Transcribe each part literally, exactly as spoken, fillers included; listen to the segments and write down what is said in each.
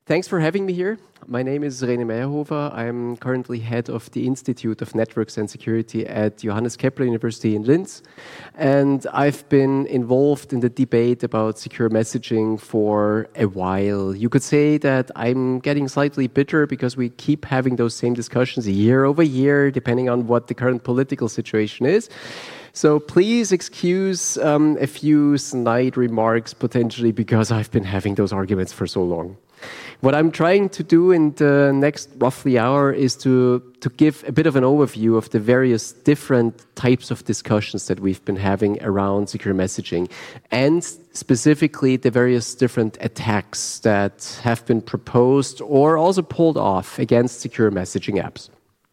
Thanks for having me here. My name is René Meyerhofer. I'm currently head of the Institute of Networks and Security at Johannes Kepler University in Linz. And I've been involved in the debate about secure messaging for a while. You could say that I'm getting slightly bitter because we keep having those same discussions year over year, depending on what the current political situation is. So please excuse um, a few snide remarks potentially because I've been having those arguments for so long. What I'm trying to do in the next roughly hour is to, to give a bit of an overview of the various different types of discussions that we've been having around secure messaging, and specifically the various different attacks that have been proposed or also pulled off against secure messaging apps.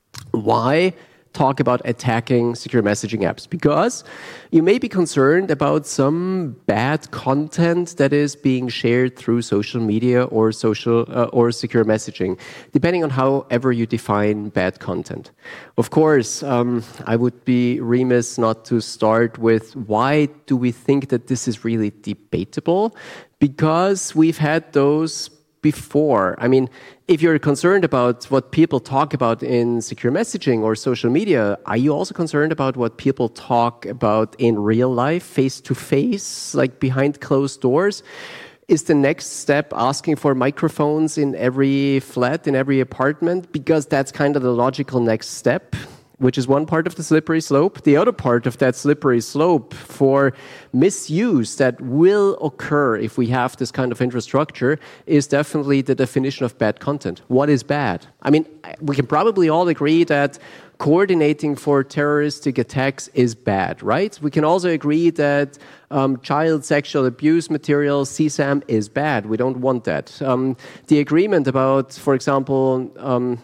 Why talk about attacking secure messaging apps? Because you may be concerned about some bad content that is being shared through social media or social uh, or secure messaging, depending on however you define bad content. Of course, um, I would be remiss not to start with why do we think that this is really debatable? Because we've had those before. I mean, if you're concerned about what people talk about in secure messaging or social media, are you also concerned about what people talk about in real life, face-to-face, like behind closed doors? Is the next step asking for microphones in every flat, in every apartment? Because that's kind of the logical next step, which is one part of the slippery slope. The other part of that slippery slope for misuse that will occur if we have this kind of infrastructure is definitely the definition of bad content. What is bad? I mean, we can probably all agree that coordinating for terroristic attacks is bad, right? We can also agree that um, child sexual abuse material, C SAM, is bad. We don't want that. Um, the agreement about, for example, um,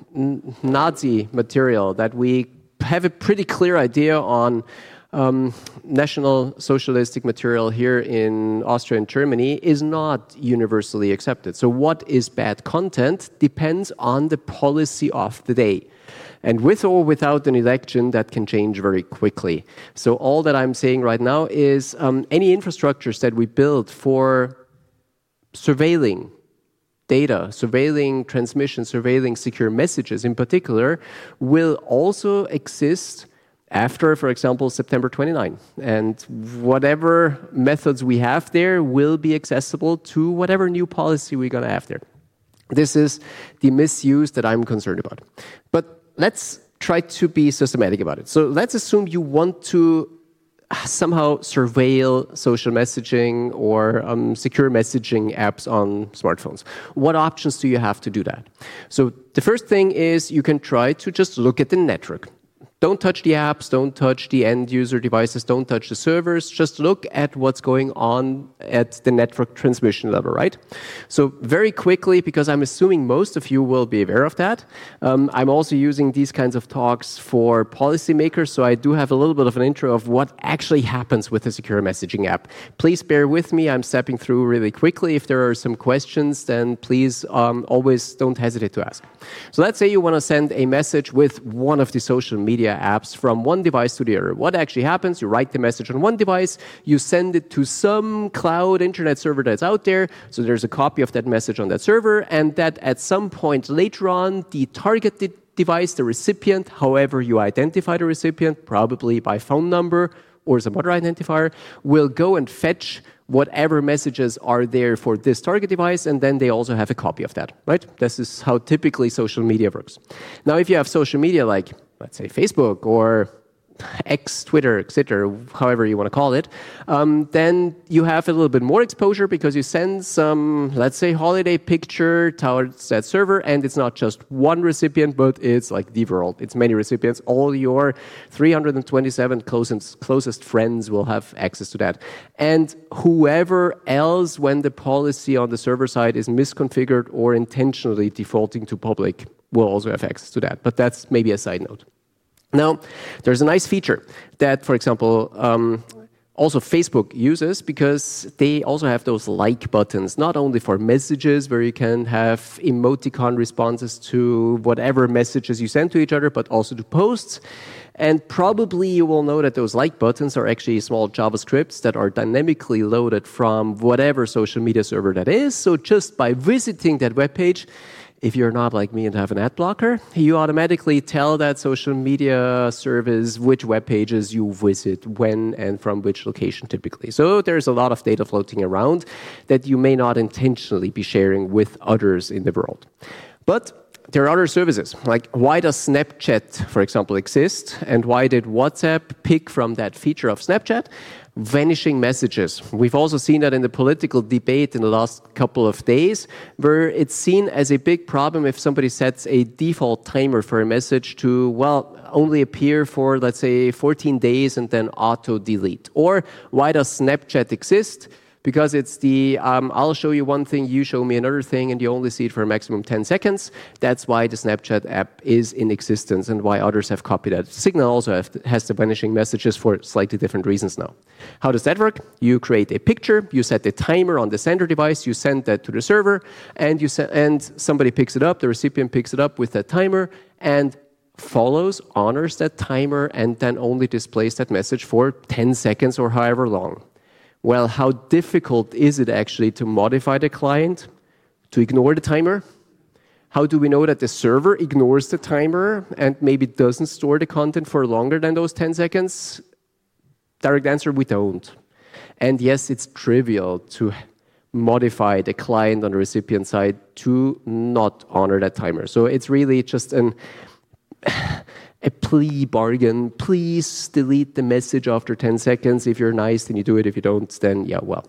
Nazi material, that we have a pretty clear idea on um, National Socialistic material here in Austria and Germany is not universally accepted. So what is bad content depends on the policy of the day. And with or without an election, that can change very quickly. So all that I'm saying right now is um, any infrastructures that we build for surveilling data, surveilling transmission, surveilling secure messages in particular, will also exist after, for example, September twenty-ninth. And whatever methods we have there will be accessible to whatever new policy we're going to have there. This is the misuse that I'm concerned about. But let's try to be systematic about it. So let's assume you want to somehow surveil social messaging or um, secure messaging apps on smartphones. What options do you have to do that? So the first thing is you can try to just look at the network. Don't touch the apps, don't touch the end user devices, don't touch the servers, just look at what's going on at the network transmission level, right? So very quickly, because I'm assuming most of you will be aware of that, um, I'm also using these kinds of talks for policymakers, so I do have a little bit of an intro of what actually happens with a secure messaging app. Please bear with me, I'm stepping through really quickly. If there are some questions, then please um, always don't hesitate to ask. So let's say you want to send a message with one of the social media apps from one device to the other. What actually happens? You write the message on one device, you send it to some cloud internet server that's out there, so there's a copy of that message on that server, and that at some point later on, the targeted device, the recipient, however you identify the recipient, probably by phone number or some other identifier, will go and fetch whatever messages are there for this target device, and then they also have a copy of that, right? This is how typically social media works. Now, if you have social media like, let's say, Facebook or X, Twitter, et cetera, however you want to call it, um, then you have a little bit more exposure because you send some, let's say, holiday picture towards that server, and it's not just one recipient, but it's like the world. It's many recipients. All your three hundred twenty-seven closest, closest friends will have access to that. And whoever else, when the policy on the server side is misconfigured or intentionally defaulting to public, will also have access to that. But that's maybe a side note. Now, there's a nice feature that, for example, um, also Facebook uses, because they also have those like buttons, not only for messages where you can have emoticon responses to whatever messages you send to each other, but also to posts. And probably you will know that those like buttons are actually small JavaScripts that are dynamically loaded from whatever social media server that is. So just by visiting that web page, if you're not like me and have an ad blocker, you automatically tell that social media service which web pages you visit, when, and from which location typically. So there's a lot of data floating around that you may not intentionally be sharing with others in the world. But there are other services, like why does Snapchat, for example, exist? And why did WhatsApp pick from that feature of Snapchat? Vanishing messages. We've also seen that in the political debate in the last couple of days, where it's seen as a big problem if somebody sets a default timer for a message to, well, only appear for, let's say, fourteen days and then auto-delete. Or why does Snapchat exist? Because it's the, um, I'll show you one thing, you show me another thing, and you only see it for a maximum ten seconds. That's why the Snapchat app is in existence and why others have copied that. Signal also have, has the vanishing messages for slightly different reasons now. How does that work? You create a picture, you set a timer on the sender device, you send that to the server, and, you se- and somebody picks it up, the recipient picks it up with that timer, and follows, honors that timer, and then only displays that message for ten seconds or however long. Well, how difficult is it actually to modify the client, to ignore the timer? How do we know that the server ignores the timer and maybe doesn't store the content for longer than those ten seconds? Direct answer, we don't. And yes, it's trivial to modify the client on the recipient side to not honor that timer. So it's really just an... a plea bargain. Please delete the message after ten seconds. If you're nice, then you do it. If you don't, then yeah, well.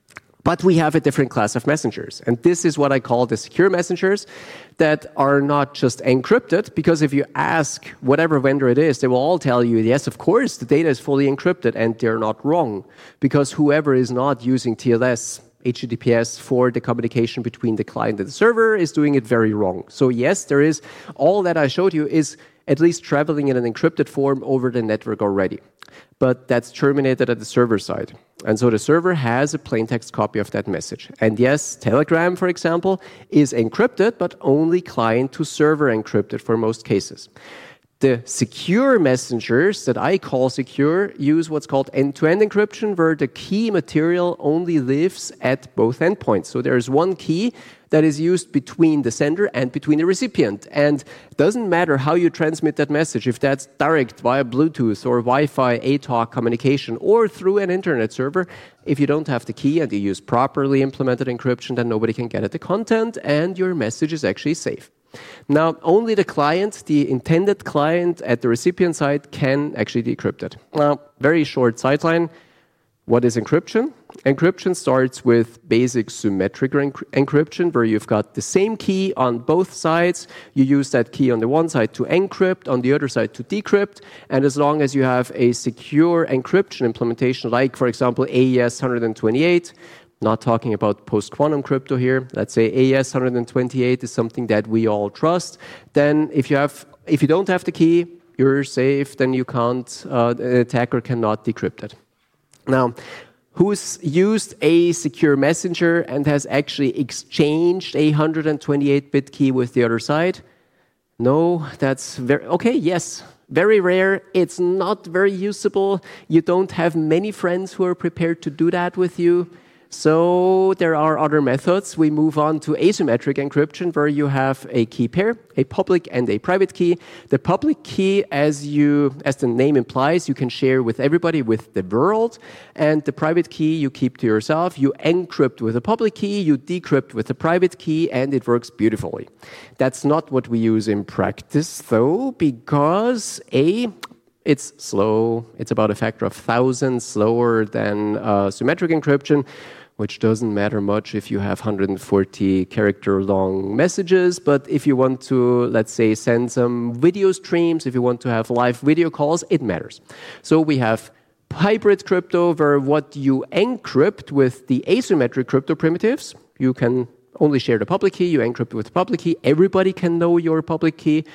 But we have a different class of messengers. And this is what I call the secure messengers that are not just encrypted, because if you ask whatever vendor it is, they will all tell you, yes, of course, the data is fully encrypted, and they're not wrong, because whoever is not using T L S, H T T P S for the communication between the client and the server is doing it very wrong. So yes, there is, all that I showed you is at least traveling in an encrypted form over the network already. But that's terminated at the server side. And so the server has a plain text copy of that message. And yes, Telegram, for example, is encrypted, but only client to server encrypted for most cases. The secure messengers that I call secure use what's called end-to-end encryption, where the key material only lives at both endpoints. So there's one key that is used between the sender and between the recipient. And it doesn't matter how you transmit that message, if that's direct via Bluetooth or Wi-Fi A talk communication or through an internet server, if you don't have the key and you use properly implemented encryption, then nobody can get at the content and your message is actually safe. Now, only the client, the intended client at the recipient side can actually decrypt it. Now, very short sideline. What is encryption? Encryption starts with basic symmetric enc- encryption, where you've got the same key on both sides. You use that key on the one side to encrypt, on the other side to decrypt. And as long as you have a secure encryption implementation, like, for example, A E S one twenty-eight, not talking about post-quantum crypto here. Let's say A E S one twenty-eight is something that we all trust. Then if you have, if you don't have the key, you're safe. Then you can't, uh, the attacker cannot decrypt it. Now, who's used a secure messenger and has actually exchanged a one twenty-eight bit key with the other side? No, that's very, okay, yes. Very rare. It's not very usable. You don't have many friends who are prepared to do that with you. So there are other methods. We move on to asymmetric encryption, where you have a key pair, a public and a private key. The public key, as you, as the name implies, you can share with everybody, with the world. And the private key you keep to yourself. You encrypt with a public key, you decrypt with a private key, and it works beautifully. That's not what we use in practice, though, because A, it's slow. It's about a factor of thousands slower than uh, symmetric encryption, which doesn't matter much if you have one hundred forty character long messages. But if you want to, let's say, send some video streams, if you want to have live video calls, it matters. So we have hybrid crypto, where what you encrypt with the asymmetric crypto primitives, you can only share the public key, you encrypt with the public key, everybody can know your public key.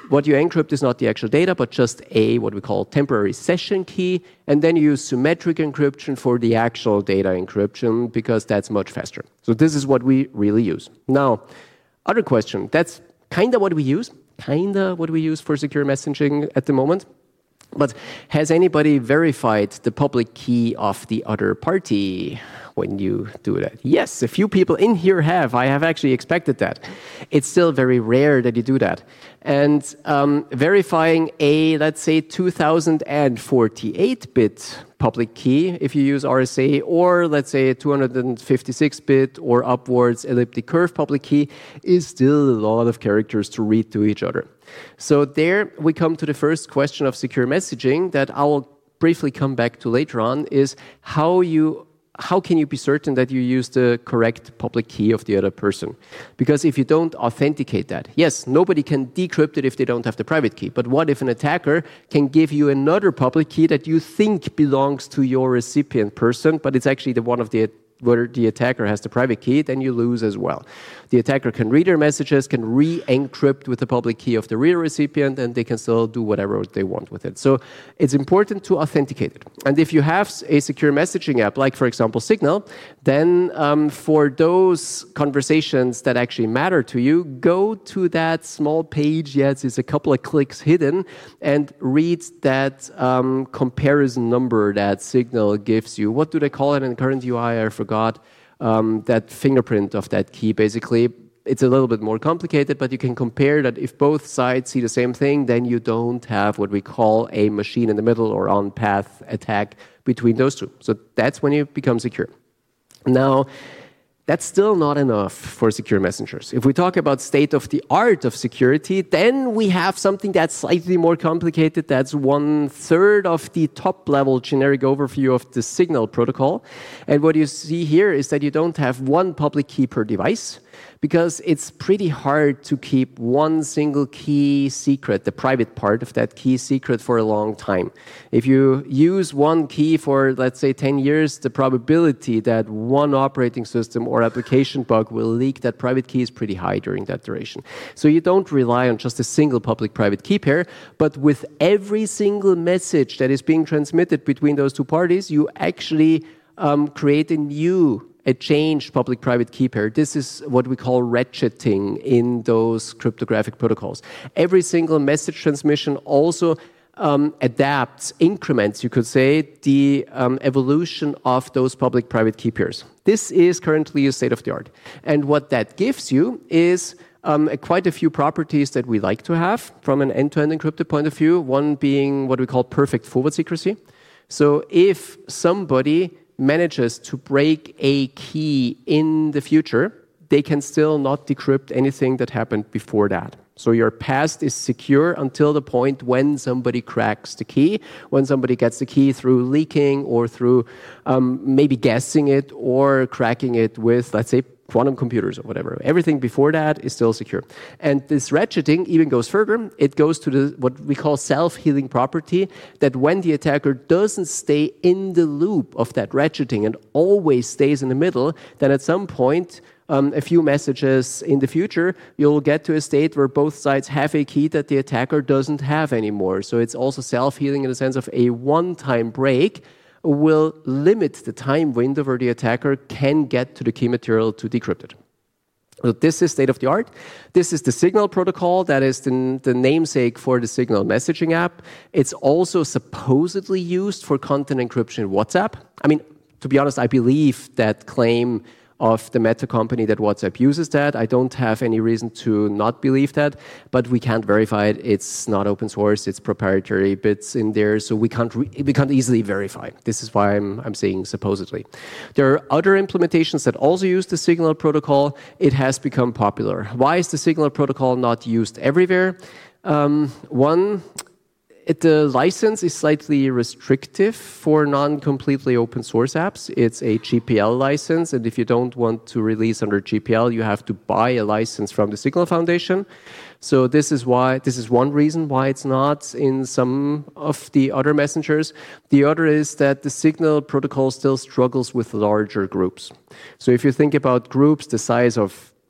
what you encrypt is not the actual data, but just a, what we call temporary session key. And then you use symmetric encryption for the actual data encryption, because that's much faster. So this is what we really use. Now, other question, that's kind of what we use, kind of what we use for secure messaging at the moment. But has anybody verified the public key of the other party when you do that? Yes, a few people in here have. I have actually expected that. It's still very rare that you do that. And um, verifying a, let's say, two thousand forty-eight bit public key, if you use R S A, or let's say a two hundred fifty-six bit or upwards elliptic curve public key, is still a lot of characters to read to each other. So there we come to the first question of secure messaging that I will briefly come back to later on, is how you how can you be certain that you use the correct public key of the other person? Because if you don't authenticate that, yes, nobody can decrypt it if they don't have the private key. But what if an attacker can give you another public key that you think belongs to your recipient person, but it's actually the one of the where the attacker has the private key, then you lose as well. The attacker can read your messages, can re-encrypt with the public key of the real recipient, and they can still do whatever they want with it. So it's important to authenticate it. And if you have a secure messaging app, like for example Signal, then um, for those conversations that actually matter to you, go to that small page, yes, it's a couple of clicks hidden, and read that um, comparison number that Signal gives you. What do they call it in the current U I? I forgot. Um, that fingerprint of that key, basically. It's a little bit more complicated, but you can compare that if both sides see the same thing, then you don't have what we call a machine in the middle or on-path attack between those two. So that's when you become secure. Now, that's still not enough for secure messengers. If we talk about state of the art of security, then we have something that's slightly more complicated. That's one third of the top level generic overview of the Signal protocol. And what you see here is that you don't have one public key per device, because it's pretty hard to keep one single key secret, the private part of that key secret, for a long time. If you use one key for, let's say, ten years, the probability that one operating system or application bug will leak that private key is pretty high during that duration. So you don't rely on just a single public-private key pair, but with every single message that is being transmitted between those two parties, you actually um, create a new a changed public-private key pair. This is what we call ratcheting in those cryptographic protocols. Every single message transmission also um, adapts, increments, you could say, the um, evolution of those public-private key pairs. This is currently a state-of-the-art. And what that gives you is um, a, quite a few properties that we like to have from an end-to-end encrypted point of view, one being what we call perfect forward secrecy. So if somebody manages to break a key in the future, they can still not decrypt anything that happened before that. So your past is secure until the point when somebody cracks the key, when somebody gets the key through leaking or through um, maybe guessing it or cracking it with, let's say, quantum computers or whatever. Everything before that is still secure. And this ratcheting even goes further. It goes to the what we call self-healing property, that when the attacker doesn't stay in the loop of that ratcheting and always stays in the middle, then at some point, um, a few messages in the future, you'll get to a state where both sides have a key that the attacker doesn't have anymore. So it's also self-healing in the sense of a one-time break will limit the time window where the attacker can get to the key material to decrypt it. So this is state of the art. This is the Signal protocol. That is the, the namesake for the Signal messaging app. It's also supposedly used for content encryption in WhatsApp. I mean, to be honest, I believe that claim of the Meta company that WhatsApp uses that. I don't have any reason to not believe that, but we can't verify it. It's not open source. It's proprietary bits in there, so we can't re- we can't easily verify. This is why I'm I'm saying supposedly. There are other implementations that also use the Signal protocol. It has become popular. Why is the Signal protocol not used everywhere? Um, one. It, the license is slightly restrictive for non-completely open source apps. It's a G P L license, and if you don't want to release under G P L, you have to buy a license from the Signal Foundation. So this is why this is one reason why it's not in some of the other messengers. The other is that the Signal protocol still struggles with larger groups. So if you think about groups the size of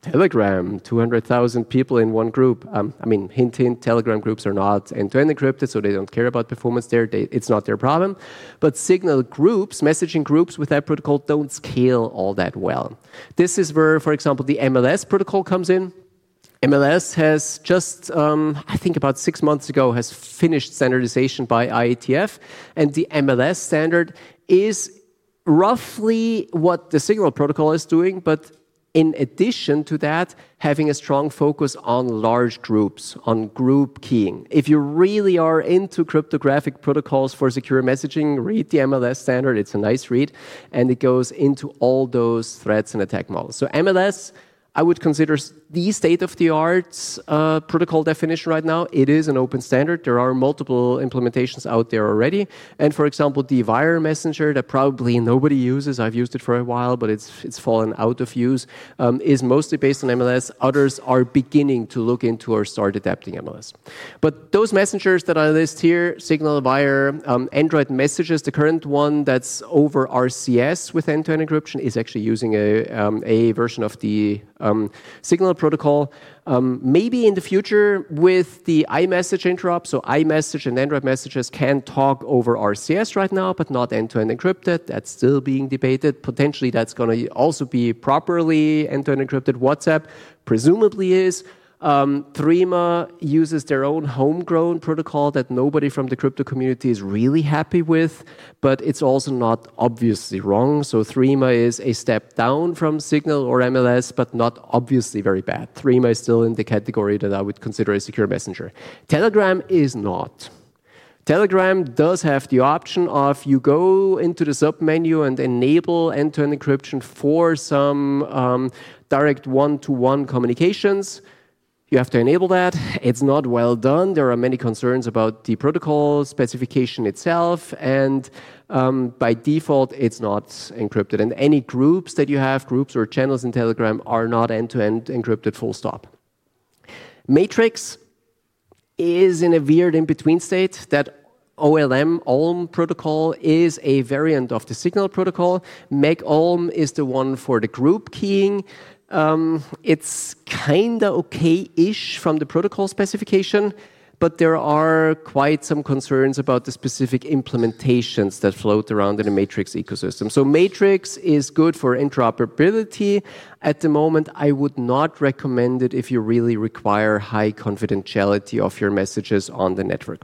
Telegram, two hundred thousand people in one group. Um, I mean, hint, hint, Telegram groups are not end-to-end encrypted, so they don't care about performance there. They, it's not their problem. But Signal groups, messaging groups with that protocol don't scale all that well. This is where, for example, the M L S protocol comes in. M L S has just, um, I think about six months ago, has finished standardization by I E T F, and the M L S standard is roughly what the Signal protocol is doing, but in addition to that, having a strong focus on large groups, on group keying. If you really are into cryptographic protocols for secure messaging, read the M L S standard. It's a nice read, and it goes into all those threats and attack models. So M L S, I would consider the state-of-the-art uh, protocol definition right now. It is an open standard. There are multiple implementations out there already. And for example, the Wire messenger that probably nobody uses, I've used it for a while, but it's it's fallen out of use, um, is mostly based on M L S. Others are beginning to look into or start adapting M L S. But those messengers that I list here, Signal, Wire, um, Android Messages, the current one that's over R C S with end-to-end encryption is actually using a, um, a version of the Um, Signal protocol. Um, maybe in the future with the iMessage interop, so iMessage and Android messages can talk over R C S right now, but not end-to-end encrypted. That's still being debated. Potentially that's going to also be properly end-to-end encrypted. WhatsApp presumably is. Um, Threema uses their own homegrown protocol that nobody from the crypto community is really happy with, but it's also not obviously wrong. So Threema is a step down from Signal or M L S, but not obviously very bad. Threema is still in the category that I would consider a secure messenger. Telegram is not. Telegram does have the option of you go into the submenu and enable end-to-end encryption for some um, direct one-to-one communications. You have to enable that. It's not well done. There are many concerns about the protocol specification itself, and um, by default, it's not encrypted. And any groups that you have, groups or channels in Telegram, are not end-to-end encrypted, full stop. Matrix is in a weird in-between state. That O L M, O L M protocol, is a variant of the Signal protocol. Meg-O L M is the one for the group keying. Um, it's kind of okay-ish from the protocol specification, but there are quite some concerns about the specific implementations that float around in the Matrix ecosystem. So Matrix is good for interoperability. At the moment, I would not recommend it if you really require high confidentiality of your messages on the network.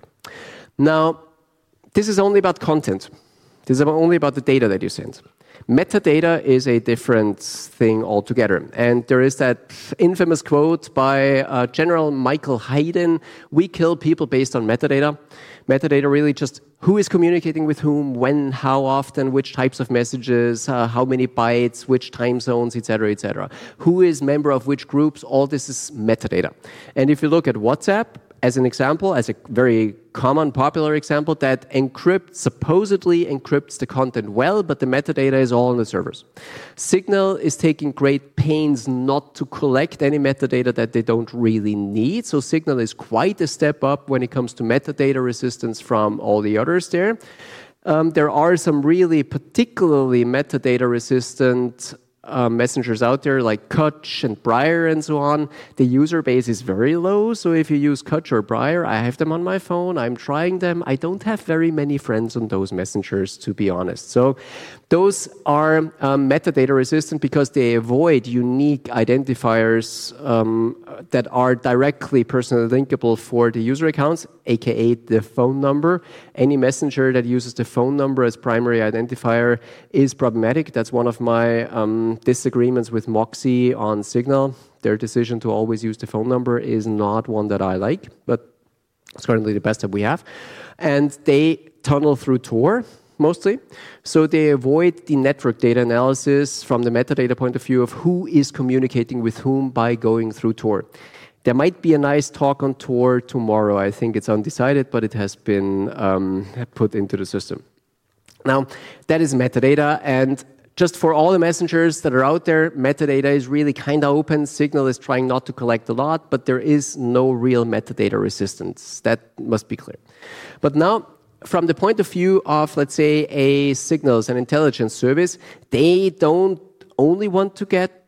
Now, this is only about content. This is only about the data that you send. Metadata is a different thing altogether. And there is that infamous quote by uh, General Michael Hayden, "We kill people based on metadata." Metadata really just who is communicating with whom, when, how often, which types of messages, uh, how many bytes, which time zones, et cetera, et cetera. Who is member of which groups, all this is metadata. And if you look at WhatsApp, as an example, as a very common, popular example, that encrypts, supposedly encrypts the content well, but the metadata is all on the servers. Signal is taking great pains not to collect any metadata that they don't really need. So Signal is quite a step up when it comes to metadata resistance from all the others there. Um, there are some really particularly metadata resistant Uh, messengers out there like Kutch and Briar and so on. The user base is very low, so if you use Kutch or Briar, I have them on my phone, I'm trying them. I don't have very many friends on those messengers, to be honest. So those are um, metadata resistant because they avoid unique identifiers um, that are directly personally linkable for the user accounts, aka the phone number. Any messenger that uses the phone number as primary identifier is problematic. That's one of my um, disagreements with Moxie on Signal. Their decision to always use the phone number is not one that I like, but it's currently the best that we have. And they tunnel through Tor mostly. So they avoid the network data analysis from the metadata point of view of who is communicating with whom by going through Tor. There might be a nice talk on Tor tomorrow. I think it's undecided, but it has been um, put into the system. Now, that is metadata, and just for all the messengers that are out there, metadata is really kind of open. Signal is trying not to collect a lot, but there is no real metadata resistance. That must be clear. But now, from the point of view of, let's say, a signals and intelligence service, they don't only want to get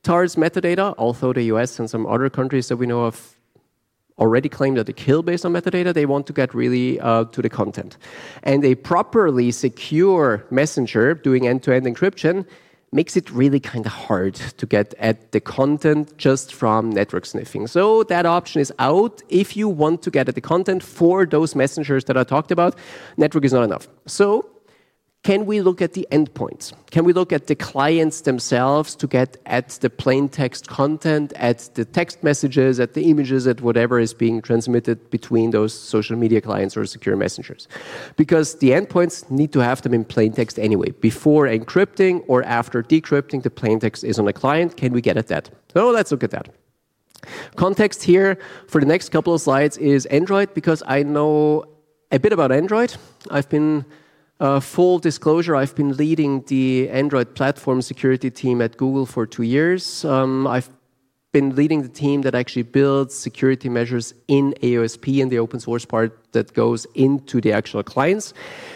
towards metadata, although the U S and some other countries that we know of already claim that they kill based on metadata. They want to get really uh, to the content. And a properly secure messenger doing end-to-end encryption makes it really kind of hard to get at the content just from network sniffing. So that option is out. If you want to get at the content for those messengers that I talked about, network is not enough. So can we look at the endpoints? Can we look at the clients themselves to get at the plain text content, at the text messages, at the images, at whatever is being transmitted between those social media clients or secure messengers? Because the endpoints need to have them in plain text anyway. Before encrypting or after decrypting, the plain text is on the client. Can we get at that? So let's look at that. Context here for the next couple of slides is Android, because I know a bit about Android. I've been Uh, full disclosure, I've been leading the Android platform security team at Google for two years. Um, I've been leading the team that actually builds security measures in A O S P and the open source part that goes into the actual clients.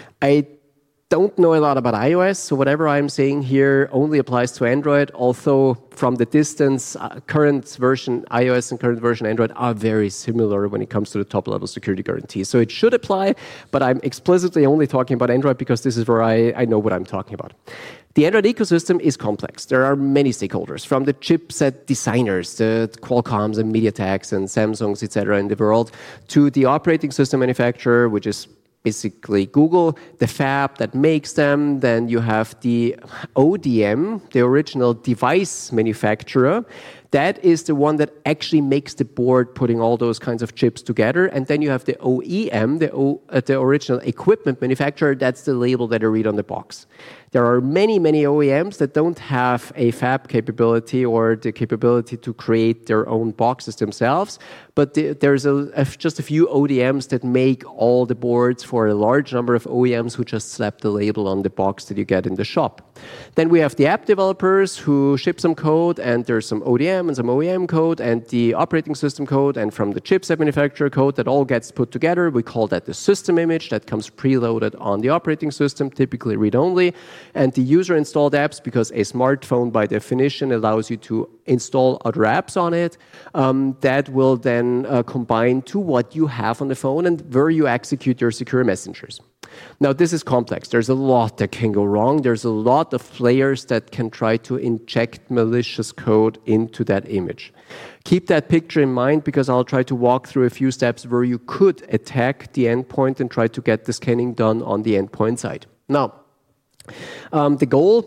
I don't know a lot about iOS, so whatever I'm saying here only applies to Android, although from the distance, uh, current version iOS and current version Android are very similar when it comes to the top-level security guarantees. So it should apply, but I'm explicitly only talking about Android because this is where I, I know what I'm talking about. The Android ecosystem is complex. There are many stakeholders, from the chipset designers, the Qualcomms and MediaTeks and Samsungs, et cetera, in the world, to the operating system manufacturer, which is basically Google, the fab that makes them. Then you have the O D M, the original device manufacturer. That is the one that actually makes the board, putting all those kinds of chips together. And then you have the O E M, the, o, uh, the original equipment manufacturer. That's the label that I read on the box. There are many, many O E Ms that don't have a fab capability or the capability to create their own boxes themselves. But the, there's a, a, just a few O D Ms that make all the boards for a large number of O E Ms who just slap the label on the box that you get in the shop. Then we have the app developers who ship some code, and there's some O D M and some O E M code and the operating system code, and from the chipset manufacturer code that all gets put together. We call that the system image that comes preloaded on the operating system, typically read-only. And the user-installed apps, because a smartphone by definition allows you to install other apps on it, um, that will then uh, combine to what you have on the phone and where you execute your secure messengers. Now, this is complex. There's a lot that can go wrong. There's a lot of players that can try to inject malicious code into that image. Keep that picture in mind, because I'll try to walk through a few steps where you could attack the endpoint and try to get the scanning done on the endpoint side. Now, um, the goal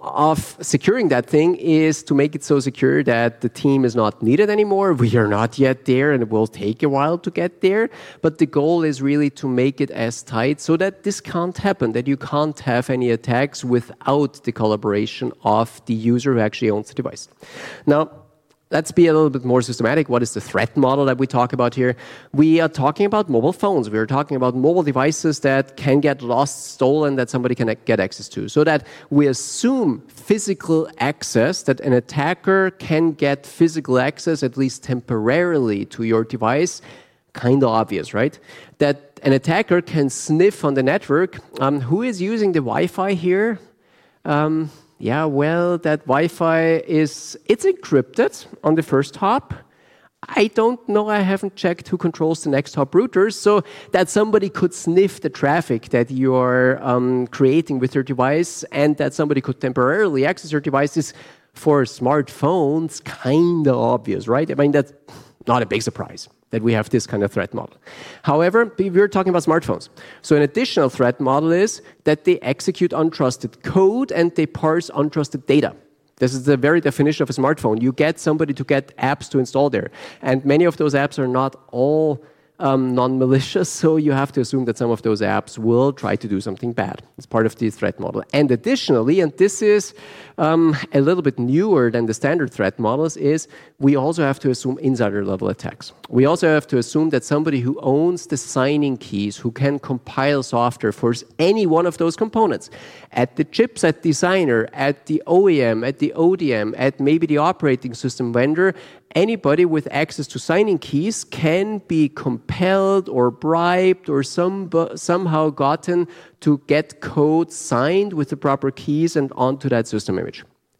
of securing that thing is to make it so secure that the team is not needed anymore. We are not yet there, and it will take a while to get there. But the goal is really to make it as tight so that this can't happen, that you can't have any attacks without the collaboration of the user who actually owns the device. Now, let's be a little bit more systematic. What is the threat model that we talk about here? We are talking about mobile phones. We are talking about mobile devices that can get lost, stolen, that somebody can get access to. So that we assume physical access, that an attacker can get physical access, at least temporarily, to your device. Kind of obvious, right? That an attacker can sniff on the network. Um, who is using the Wi-Fi here? Um, Yeah, well, that Wi-Fi is, it's encrypted on the first hop. I don't know, I haven't checked who controls the next hop routers, so that somebody could sniff the traffic that you're um, creating with your device, and that somebody could temporarily access your devices for smartphones, kind of obvious, right? I mean, that's not a big surprise that we have this kind of threat model. However, we're talking about smartphones. So an additional threat model is that they execute untrusted code and they parse untrusted data. This is the very definition of a smartphone. You get somebody to get apps to install there. And many of those apps are not all um, non-malicious, so you have to assume that some of those apps will try to do something bad. It's part of the threat model. And additionally, and this is um, a little bit newer than the standard threat models, is we also have to assume insider-level attacks. We also have to assume that somebody who owns the signing keys, who can compile software for any one of those components, at the chipset designer, at the O E M, at the O D M, at maybe the operating system vendor, anybody with access to signing keys can be compelled or bribed or some, somehow gotten to get code signed with the proper keys and onto that system image.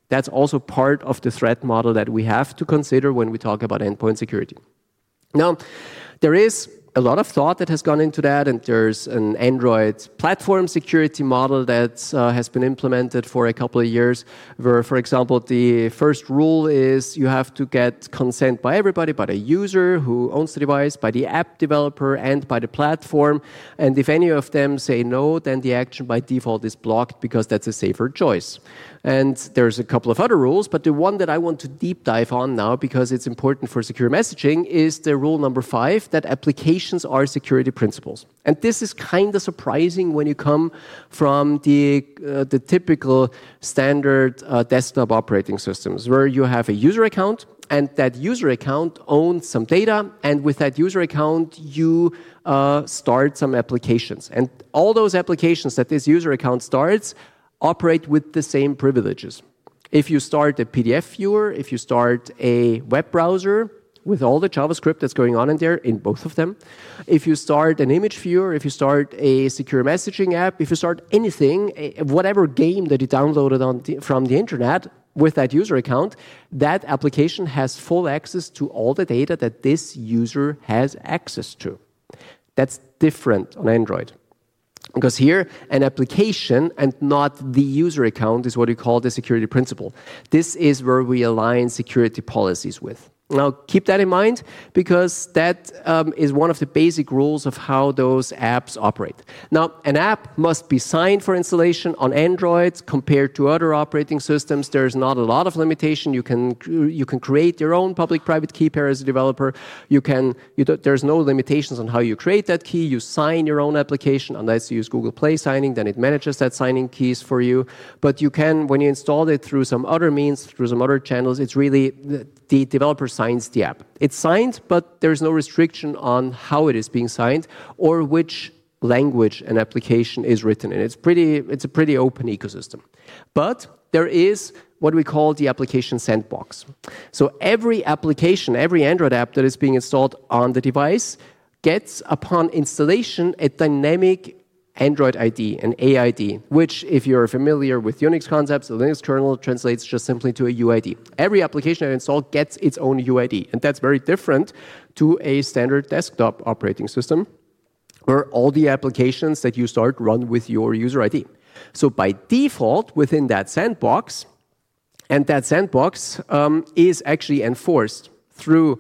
That's also part of the threat model that we have to consider when we talk about endpoint security. Now, there is a lot of thought that has gone into that, and there's an Android platform security model that uh, has been implemented for a couple of years, where, for example, the first rule is you have to get consent by everybody, by the user who owns the device, by the app developer, and by the platform. And if any of them say no, then the action by default is blocked because that's a safer choice. And there's a couple of other rules, but the one that I want to deep dive on now, because it's important for secure messaging, is the rule number five, that applications are security principles. And this is kind of surprising when you come from the, uh, the typical standard uh, desktop operating systems, where you have a user account, and that user account owns some data, and with that user account, you uh, start some applications. And all those applications that this user account starts operate with the same privileges. If you start a P D F viewer, if you start a web browser with all the JavaScript that's going on in there, in both of them, if you start an image viewer, if you start a secure messaging app, if you start anything, whatever game that you downloaded on the, from the internet with that user account, that application has full access to all the data that this user has access to. That's different on Android. Because here, an application and not the user account is what we call the security principle. This is where we align security policies with. Now, keep that in mind, because that um, is one of the basic rules of how those apps operate. Now, an app must be signed for installation on Android. Compared to other operating systems, there's not a lot of limitation. You can you can create your own public-private key pair as a developer. You can you do, there's no limitations on how you create that key. You sign your own application, unless you use Google Play signing, then it manages that signing keys for you. But you can, when you install it through some other means, through some other channels, it's really the developer signs the app. It's signed, but there's no restriction on how it is being signed or which language an application is written in. It's pretty, it's a pretty open ecosystem. But there is what we call the application sandbox. So every application, every Android app that is being installed on the device gets, upon installation, a dynamic Android I D, an A I D, which, if you're familiar with Unix concepts, the Linux kernel translates just simply to a U I D. Every application I install gets its own U I D, and that's very different to a standard desktop operating system, where all the applications that you start run with your user I D. So by default, within that sandbox, and that sandbox um, is actually enforced through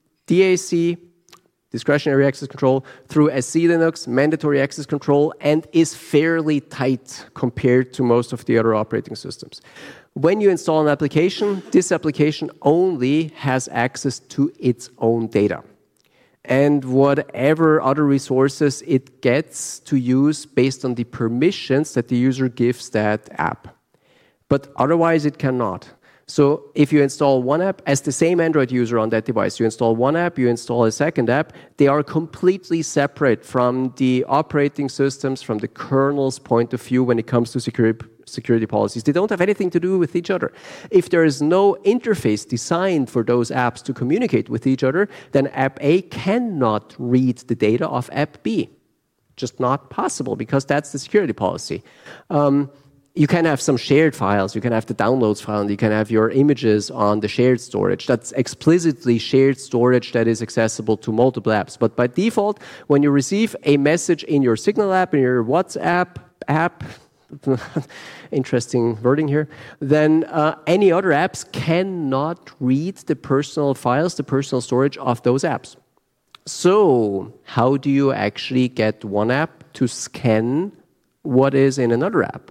D A C, discretionary access control, through S C Linux, mandatory access control, and is fairly tight compared to most of the other operating systems. When you install an application, this application only has access to its own data, and whatever other resources it gets to use based on the permissions that the user gives that app. But otherwise, it cannot. So if you install one app, as the same Android user on that device, you install one app, you install a second app, they are completely separate from the operating systems, from the kernel's point of view when it comes to security, security policies. They don't have anything to do with each other. If there is no interface designed for those apps to communicate with each other, then app A cannot read the data of app B. Just not possible, because that's the security policy. Um, You can have some shared files, you can have the downloads file, and you can have your images on the shared storage. That's explicitly shared storage that is accessible to multiple apps. But by default, when you receive a message in your Signal app, in your WhatsApp app, interesting wording here, then uh, any other apps cannot read the personal files, the personal storage of those apps. So how do you actually get one app to scan what is in another app?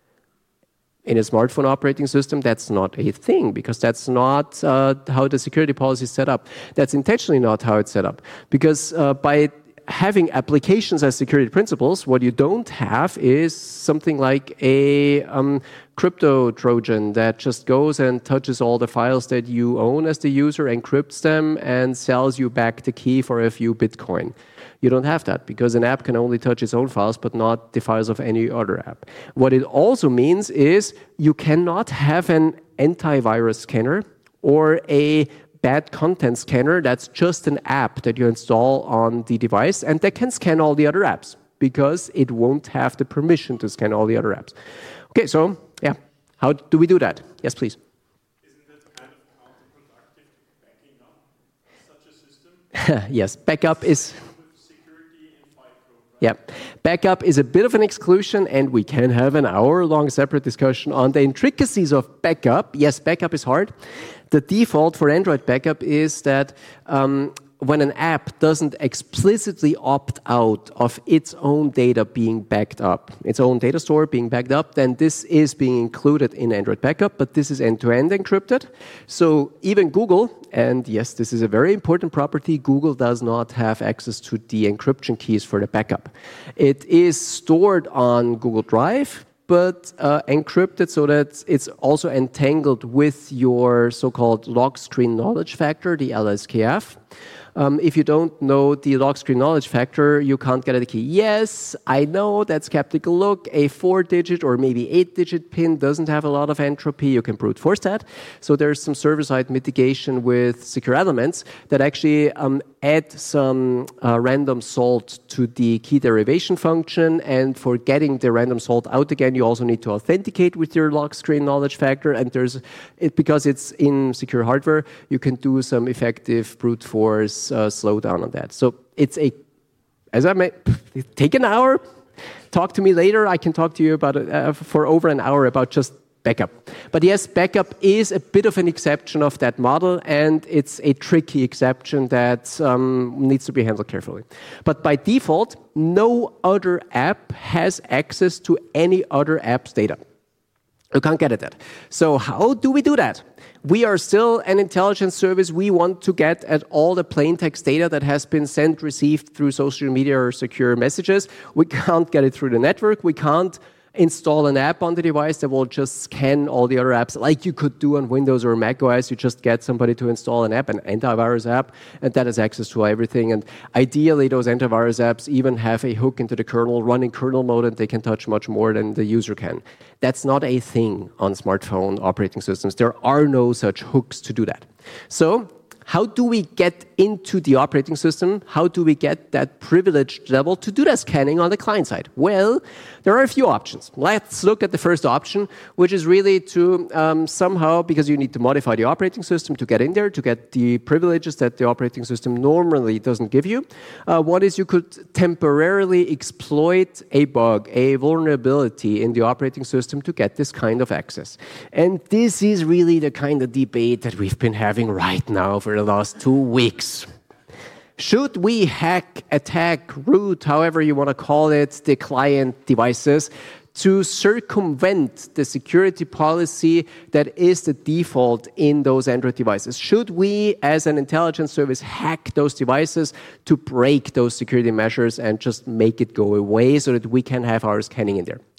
In a smartphone operating system, that's not a thing, because that's not uh, how the security policy is set up. That's intentionally not how it's set up. Because uh, by having applications as security principles, what you don't have is something like a um, crypto Trojan that just goes and touches all the files that you own as the user, encrypts them, and sells you back the key for a few Bitcoin. You don't have that, because an app can only touch its own files, but not the files of any other app. What it also means is you cannot have an antivirus scanner or a bad content scanner that's just an app that you install on the device, and that can scan all the other apps, because it won't have the permission to scan all the other apps. Okay, so yeah, How do we do that? Yes, please. Isn't that kind of counterproductive to backing up such a system? Yes, backup is... Security in FICO, right? Yeah, backup is a bit of an exclusion, and we can have an hour-long separate discussion on the intricacies of backup. Yes, backup is hard. The default for Android backup is that um, when an app doesn't explicitly opt out of its own data being backed up, its own data store being backed up, then this is being included in Android backup, but this is end-to-end encrypted. So even Google, and yes, this is a very important property, Google does not have access to the encryption keys for the backup. It is stored on Google Drive, but uh, encrypted so that it's also entangled with your so-called lock screen knowledge factor, the L S K F. Um, if you don't know the lock screen knowledge factor, you can't get at the key. Yes, I know that skeptical look. A four-digit or maybe eight-digit PIN doesn't have a lot of entropy. You can brute force that. So there's some server-side mitigation with secure elements that actually um, add some uh, random salt to the key derivation function. And for getting the random salt out again, you also need to authenticate with your lock screen knowledge factor. And there's it because it's in secure hardware, you can do some effective brute force Uh, slow down on that. So it's a, as I may, take an hour, talk to me later. I can talk to you about it uh, for over an hour about just backup. But yes, backup is a bit of an exception of that model, and it's a tricky exception that um, needs to be handled carefully. But by default, no other app has access to any other app's data. You can't get at that. So how do we do that? We are still an intelligence service. We want to get at all the plain text data that has been sent, received through social media or secure messages. We can't get it through the network. We can't install an app on the device that will just scan all the other apps like you could do on Windows or Mac O S. You just get somebody to install an app, an antivirus app, and that has access to everything. And ideally, those antivirus apps even have a hook into the kernel, running kernel mode, and they can touch much more than the user can. That's not a thing on smartphone operating systems. There are no such hooks to do that. So how do we get into the operating system? How do we get that privileged level to do that scanning on the client side? Well, there are a few options. Let's look at the first option, which is really to um, somehow, because you need to modify the operating system to get in there, to get the privileges that the operating system normally doesn't give you. Uh, what is you could temporarily exploit a bug, a vulnerability in the operating system to get this kind of access. And this is really the kind of debate that we've been having right now for the last two weeks. Should we hack, attack, root, however you want to call it, the client devices to circumvent the security policy that is the default in those Android devices? Should we, as an intelligence service, hack those devices to break those security measures and just make it go away so that we can have our scanning in there?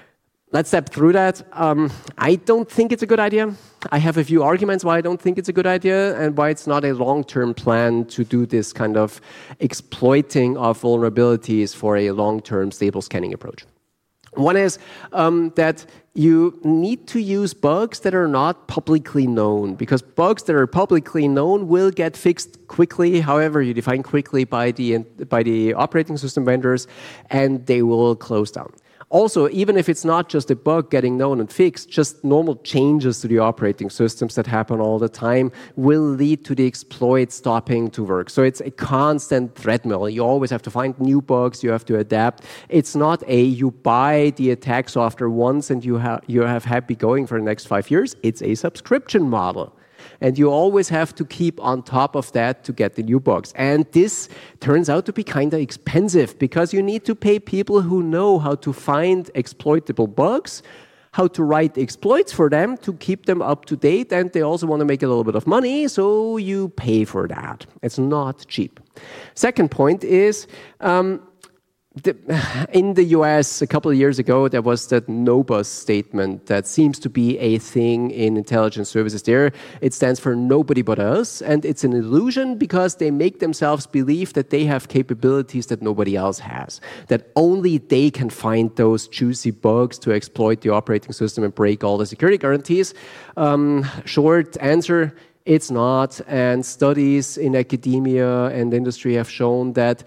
Let's step through that. Um, I don't think it's a good idea. I have a few arguments why I don't think it's a good idea and why it's not a long-term plan to do this kind of exploiting of vulnerabilities for a long-term stable scanning approach. One is um, that you need to use bugs that are not publicly known, because bugs that are publicly known will get fixed quickly, however you define quickly, by the, by the operating system vendors, and they will close down. Also, even if it's not just a bug getting known and fixed, just normal changes to the operating systems that happen all the time will lead to the exploit stopping to work. So it's a constant treadmill. You always have to find new bugs, you have to adapt. It's not a you buy the attack software once and you, ha- you have happy going for the next five years. It's a subscription model. And you always have to keep on top of that to get the new bugs. And this turns out to be kind of expensive because you need to pay people who know how to find exploitable bugs, how to write exploits for them to keep them up to date. And they also want to make a little bit of money, so you pay for that. It's not cheap. Second point is, um, The, in the U S, a couple of years ago, there was that NOBUS statement that seems to be a thing in intelligence services there. It stands for nobody but us, and it's an illusion because they make themselves believe that they have capabilities that nobody else has, that only they can find those juicy bugs to exploit the operating system and break all the security guarantees. Um, short answer, it's not, and studies in academia and industry have shown that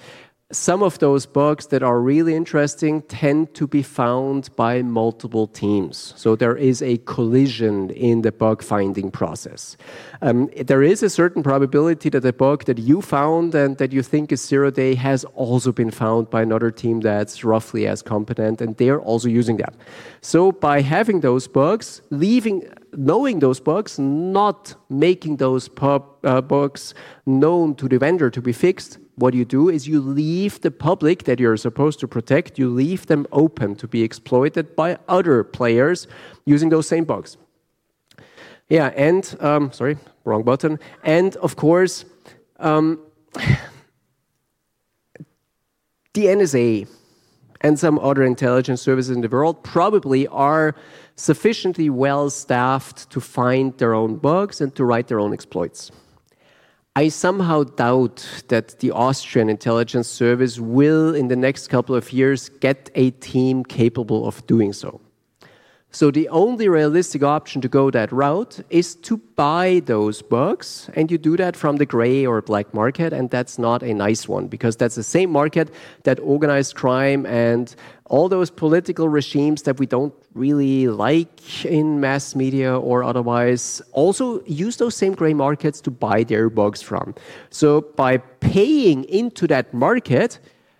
some of those bugs that are really interesting tend to be found by multiple teams. So there is a collision in the bug finding process. Um, there is a certain probability that a bug that you found and that you think is zero day has also been found by another team that's roughly as competent, and they're also using that. So by having those bugs, leaving, knowing those bugs, not making those pub, uh, bugs known to the vendor to be fixed, what you do is you leave the public that you're supposed to protect, you leave them open to be exploited by other players using those same bugs. Yeah, and, um, sorry, wrong button. And of course, um, the N S A and some other intelligence services in the world probably are sufficiently well staffed to find their own bugs and to write their own exploits. I somehow doubt that the Austrian intelligence service will, in the next couple of years, get a team capable of doing so. So the only realistic option to go that route is to buy those bugs, and you do that from the gray or black market, and that's not a nice one, because that's the same market that organized crime and all those political regimes that we don't really like in mass media or otherwise also use those same gray markets to buy their bugs from. So by paying into that market,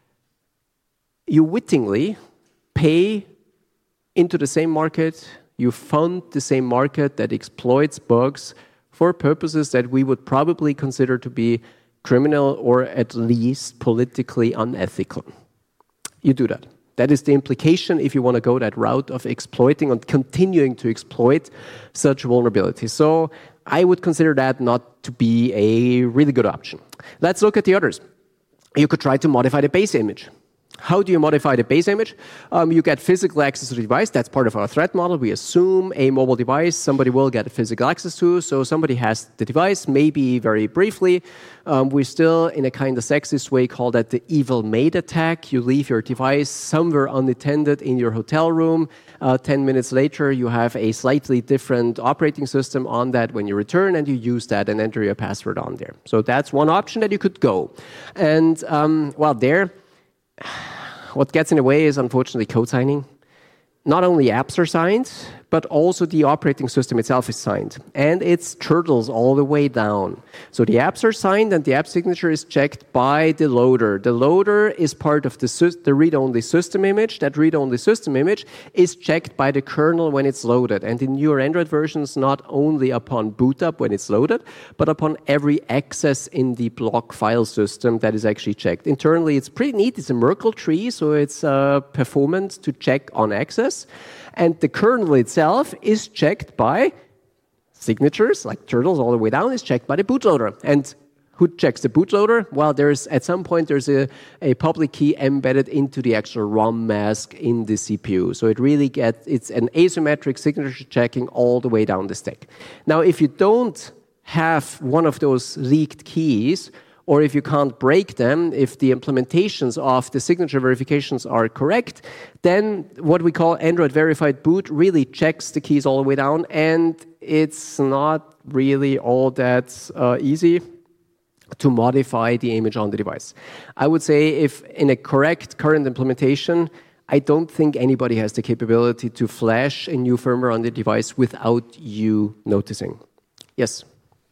you wittingly pay into the same market, you fund the same market that exploits bugs for purposes that we would probably consider to be criminal or at least politically unethical. You do that. That is the implication if you want to go that route of exploiting and continuing to exploit such vulnerabilities. So I would consider that not to be a really good option. Let's look at the others. You could try to modify the base image. How do you modify the base image? Um, you get physical access to the device. That's part of our threat model. We assume a mobile device somebody will get physical access to. So somebody has the device, maybe very briefly. Um, we still, in a kind of sexist way, call that the evil maid attack. You leave your device somewhere unattended in your hotel room. Uh, ten minutes later, you have a slightly different operating system on that when you return, and you use that and enter your password on there. So that's one option that you could go. And, um, well, there... what gets in the way is, unfortunately, code signing. Not only apps are signed, but also the operating system itself is signed. And it's turtles all the way down. So the apps are signed and the app signature is checked by the loader. The loader is part of the, the read-only system image. That read-only system image is checked by the kernel when it's loaded. And in newer Android versions, not only upon boot up when it's loaded, but upon every access in the block file system that is actually checked. Internally, it's pretty neat. It's a Merkle tree, so it's uh, performant to check on access. And the kernel itself is checked by signatures, like turtles all the way down, is checked by the bootloader. And who checks the bootloader? Well, there's at some point there's a, a public key embedded into the actual ROM mask in the C P U. So it really gets, it's an asymmetric signature checking all the way down the stack. Now, if you don't have one of those leaked keys, or if you can't break them, if the implementations of the signature verifications are correct, then what we call Android verified boot really checks the keys all the way down, and it's not really all that uh, easy to modify the image on the device. I would say if in a correct current implementation, I don't think anybody has the capability to flash a new firmware on the device without you noticing. Yes?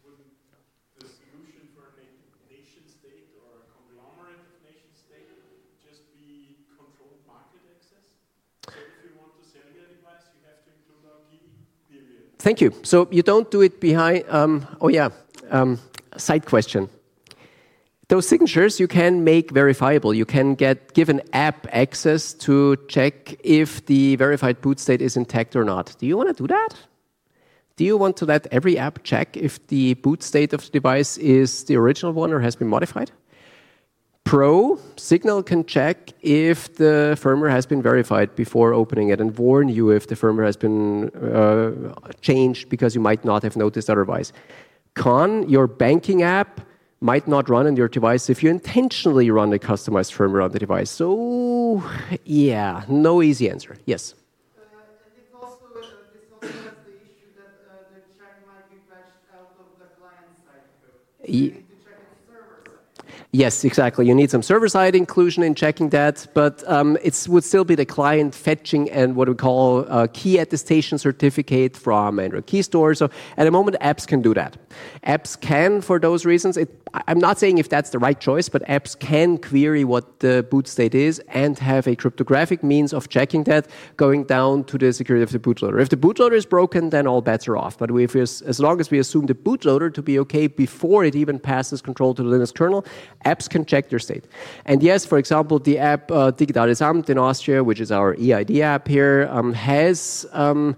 Thank you. So you don't do it behind, um, oh yeah, um, side question. Those signatures you can make verifiable. You can get give an app access to check if the verified boot state is intact or not. Do you want to do that? Do you want to let every app check if the boot state of the device is the original one or has been modified? Pro, Signal can check if the firmware has been verified before opening it and warn you if the firmware has been uh, changed because you might not have noticed otherwise. Con, your banking app might not run on your device if you intentionally run a customized firmware on the device. So, yeah, no easy answer. Yes? Uh, and it also, uh, this also has the issue that uh, the check might be patched out of the client side code. Ye- Yes, exactly. You need some server-side inclusion in checking that, but um, it would still be the client fetching and what we call a key attestation certificate from Android Key Store. So at the moment, apps can do that. Apps can, for those reasons, it, I'm not saying if that's the right choice, but apps can query what the boot state is and have a cryptographic means of checking that going down to the security of the bootloader. If the bootloader is broken, then all bets are off. But if we, as long as we assume the bootloader to be okay before it even passes control to the Linux kernel, apps can check their state. And yes, for example, the app uh, Digitales Amt in Austria, which is our E I D app here, um, has um,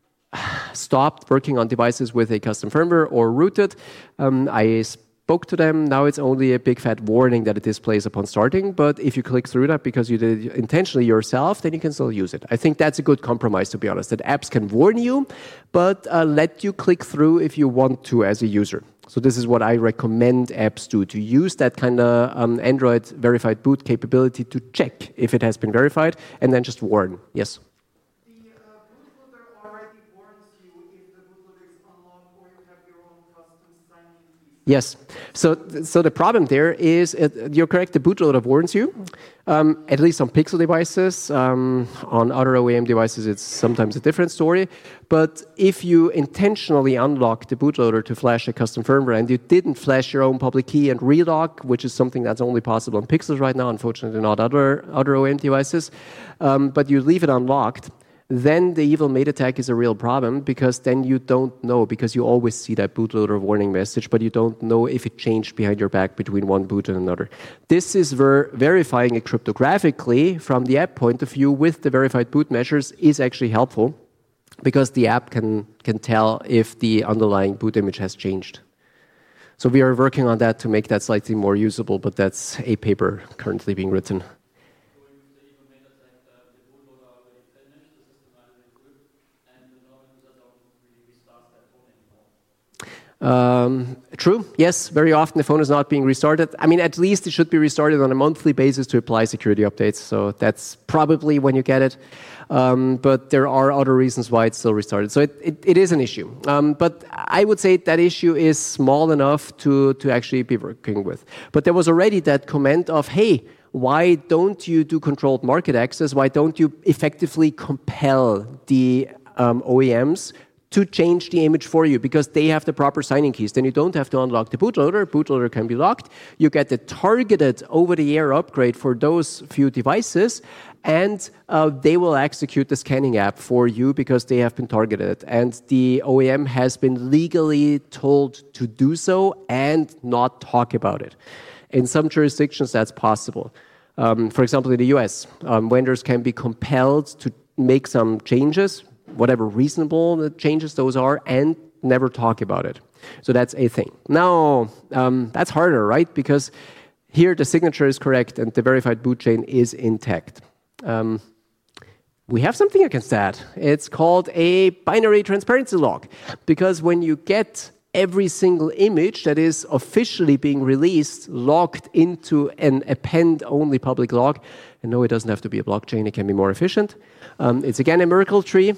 stopped working on devices with a custom firmware or rooted. Um, I spoke to them. Now it's only a big fat warning that it displays upon starting. But if you click through that because you did it intentionally yourself, then you can still use it. I think that's a good compromise, to be honest, that apps can warn you, but uh, let you click through if you want to as a user. So this is what I recommend apps do, to use that kind of um, Android verified boot capability to check if it has been verified and then just warn. Yes? The uh, bootloader already warns you if the bootloader is unlocked or you have your own custom signing keys. Yes. So, so the problem there is, uh, you're correct, the bootloader warns you, um, at least on Pixel devices. Um, on other O E M devices, it's sometimes a different story. But if you intentionally unlock the bootloader to flash a custom firmware and you didn't flash your own public key and relock, which is something that's only possible on Pixels right now, unfortunately not other, other O E M devices, um, but you leave it unlocked, then the evil mate attack is a real problem, because then you don't know, because you always see that bootloader warning message, but you don't know if it changed behind your back between one boot and another. This is where verifying it cryptographically from the app point of view with the verified boot measures is actually helpful, because the app can, can tell if the underlying boot image has changed. So we are working on that to make that slightly more usable, but that's a paper currently being written. Um, true, yes, very often the phone is not being restarted. I mean, at least it should be restarted on a monthly basis to apply security updates, so that's probably when you get it. Um, but there are other reasons why it's still restarted. So it, it, it is an issue. Um, but I would say that issue is small enough to, to actually be working with. But there was already that comment of, hey, why don't you do controlled market access? Why don't you effectively compel the um, O E Ms to change the image for you, because they have the proper signing keys? Then you don't have to unlock the bootloader. Bootloader can be locked. You get the targeted over-the-air upgrade for those few devices, and uh, they will execute the scanning app for you because they have been targeted. And the O E M has been legally told to do so and not talk about it. In some jurisdictions, that's possible. Um, for example, in the U S, um, vendors can be compelled to make some changes, whatever reasonable the changes those are, and never talk about it. So that's a thing. Now, um, that's harder, right? Because here the signature is correct and the verified boot chain is intact. Um, we have something against that. It's called a binary transparency log. Because when you get every single image that is officially being released logged into an append-only public log, and no, it doesn't have to be a blockchain, it can be more efficient. Um, it's again a Merkle tree.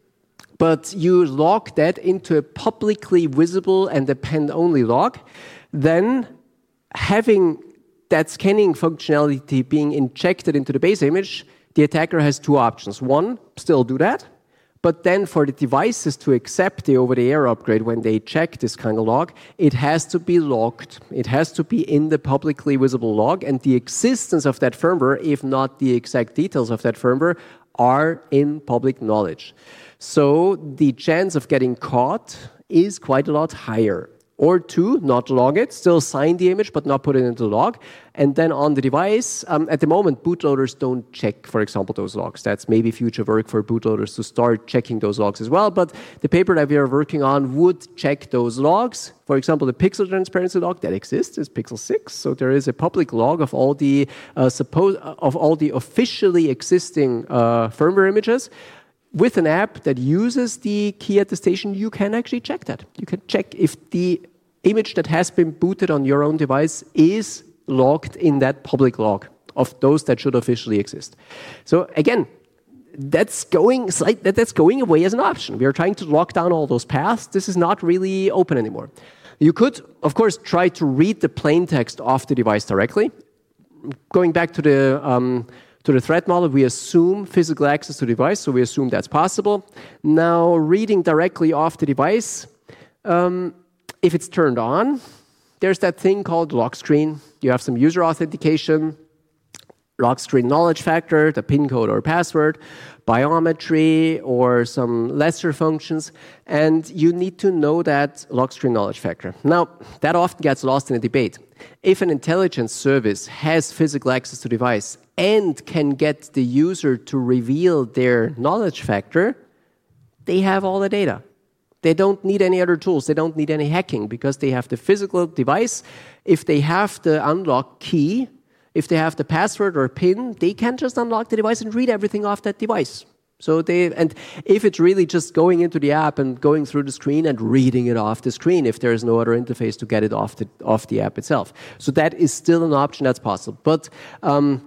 But you log that into a publicly visible and append-only log, then having that scanning functionality being injected into the base image, the attacker has two options. One, still do that, but then for the devices to accept the over-the-air upgrade when they check this kind of log, it has to be logged. It has to be in the publicly visible log, and the existence of that firmware, if not the exact details of that firmware, are in public knowledge. So the chance of getting caught is quite a lot higher. Or two, not log it, still sign the image, but not put it into the log. And then on the device, um, at the moment, bootloaders don't check, for example, those logs. That's maybe future work for bootloaders to start checking those logs as well. But the paper that we are working on would check those logs. For example, the Pixel transparency log that exists is Pixel six. So there is a public log of all the uh, suppose of all the officially existing uh, firmware images. With an app that uses the key attestation, you can actually check that. You can check if the image that has been booted on your own device is logged in that public log of those that should officially exist. So again, that's going that's going away as an option. We are trying to lock down all those paths. This is not really open anymore. You could, of course, try to read the plain text off the device directly. Going back to the um, to the threat model, we assume physical access to the device, so we assume that's possible. Now, reading directly off the device, um, if it's turned on, there's that thing called lock screen. You have some user authentication, lock screen knowledge factor, the PIN code or password, biometry, or some lesser functions, and you need to know that lock screen knowledge factor. Now, that often gets lost in a debate. If an intelligence service has physical access to the device and can get the user to reveal their knowledge factor, they have all the data. They don't need any other tools. They don't need any hacking because they have the physical device. If they have the unlock key, if they have the password or PIN, they can just unlock the device and read everything off that device. So they, and if it's really just going into the app and going through the screen and reading it off the screen, if there is no other interface to get it off the off the app itself, so that is still an option that's possible. But um,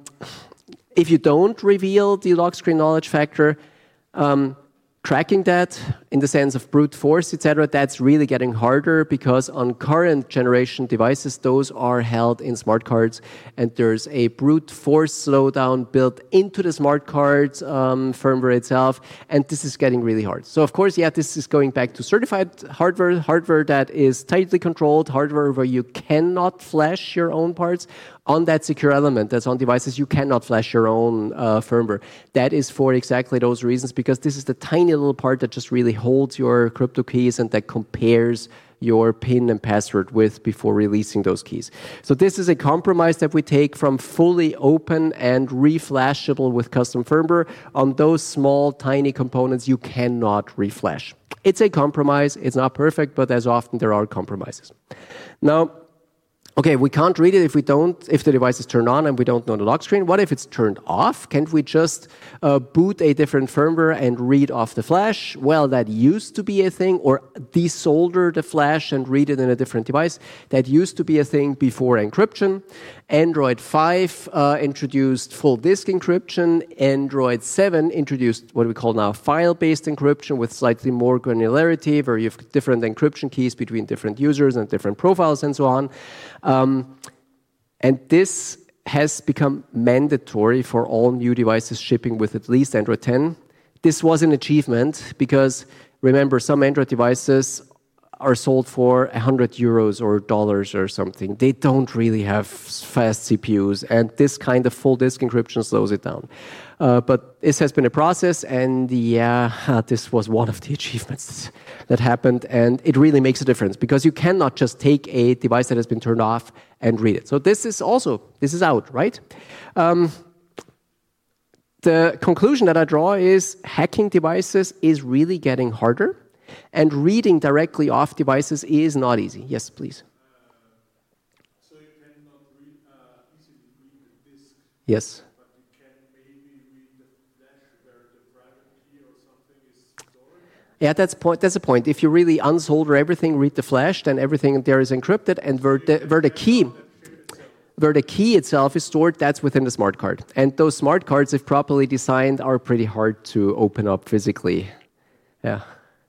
if you don't reveal the lock screen knowledge factor, um, tracking that in the sense of brute force, et cetera, that's really getting harder because on current generation devices, those are held in smart cards, and there's a brute force slowdown built into the smart card um, firmware itself, and this is getting really hard. So of course, yeah, this is going back to certified hardware, hardware that is tightly controlled, hardware where you cannot flash your own parts. On that secure element that's on devices, you cannot flash your own uh, firmware. That is for exactly those reasons, because this is the tiny little part that just really holds your crypto keys and that compares your PIN and password with before releasing those keys. So this is a compromise that we take from fully open and reflashable with custom firmware. On those small, tiny components, you cannot reflash. It's a compromise. It's not perfect, but as often there are compromises. Now, okay, we can't read it if we don't, if the device is turned on and we don't know the lock screen. What if it's turned off? Can't we just uh, boot a different firmware and read off the flash? Well, that used to be a thing, or desolder the flash and read it in a different device. That used to be a thing before encryption. Android five uh, introduced full disk encryption. Android seven introduced what we call now file-based encryption with slightly more granularity, where you have different encryption keys between different users and different profiles and so on. Um, and this has become mandatory for all new devices shipping with at least Android ten. This was an achievement because, remember, some Android devices are sold for one hundred euros or dollars or something. They don't really have fast C P Us, and this kind of full disk encryption slows it down. Uh, but this has been a process, and yeah, this was one of the achievements that happened, and it really makes a difference because you cannot just take a device that has been turned off and read it. So this is also, this is out, right? Um, the conclusion that I draw is hacking devices is really getting harder, and reading directly off devices is not easy. Yes, please. Uh, so you cannot read, uh, easily read the disk. Yes. But you can maybe read the flash where the private key or something is stored. Yeah, that's point. That's a point. If you really unsolder everything, read the flash, then everything there is encrypted, and where the, where the key, where the key itself is stored, that's within the smart card. And those smart cards, if properly designed, are pretty hard to open up physically. Yeah.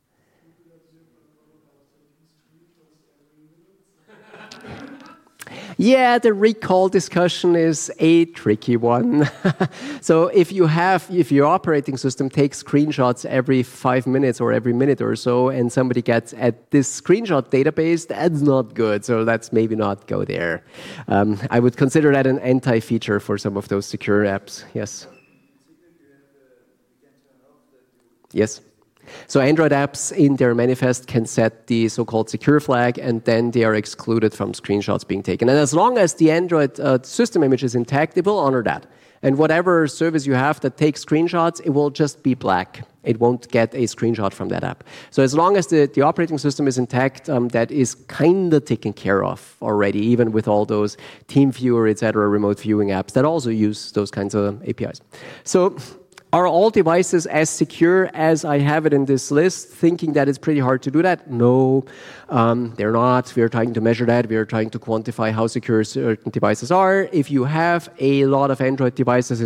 Yeah, the recall discussion is a tricky one. So if you have, if your operating system takes screenshots every five minutes or every minute or so, and somebody gets at this screenshot database, that's not good. So let's maybe not go there. Um, I would consider that an anti-feature for some of those secure apps. Yes. Yes. So Android apps in their manifest can set the so-called secure flag, and then they are excluded from screenshots being taken. And as long as the Android uh, system image is intact, it will honor that. And whatever service you have that takes screenshots, it will just be black. It won't get a screenshot from that app. So as long as the, the operating system is intact, um, that is kind of taken care of already, even with all those TeamViewer, et cetera, remote viewing apps that also use those kinds of A P Is. So are all devices as secure as I have it in this list, thinking that it's pretty hard to do that? No, um, they're not. We are trying to measure that. We are trying to quantify how secure certain devices are. If you have a lot of Android devices in a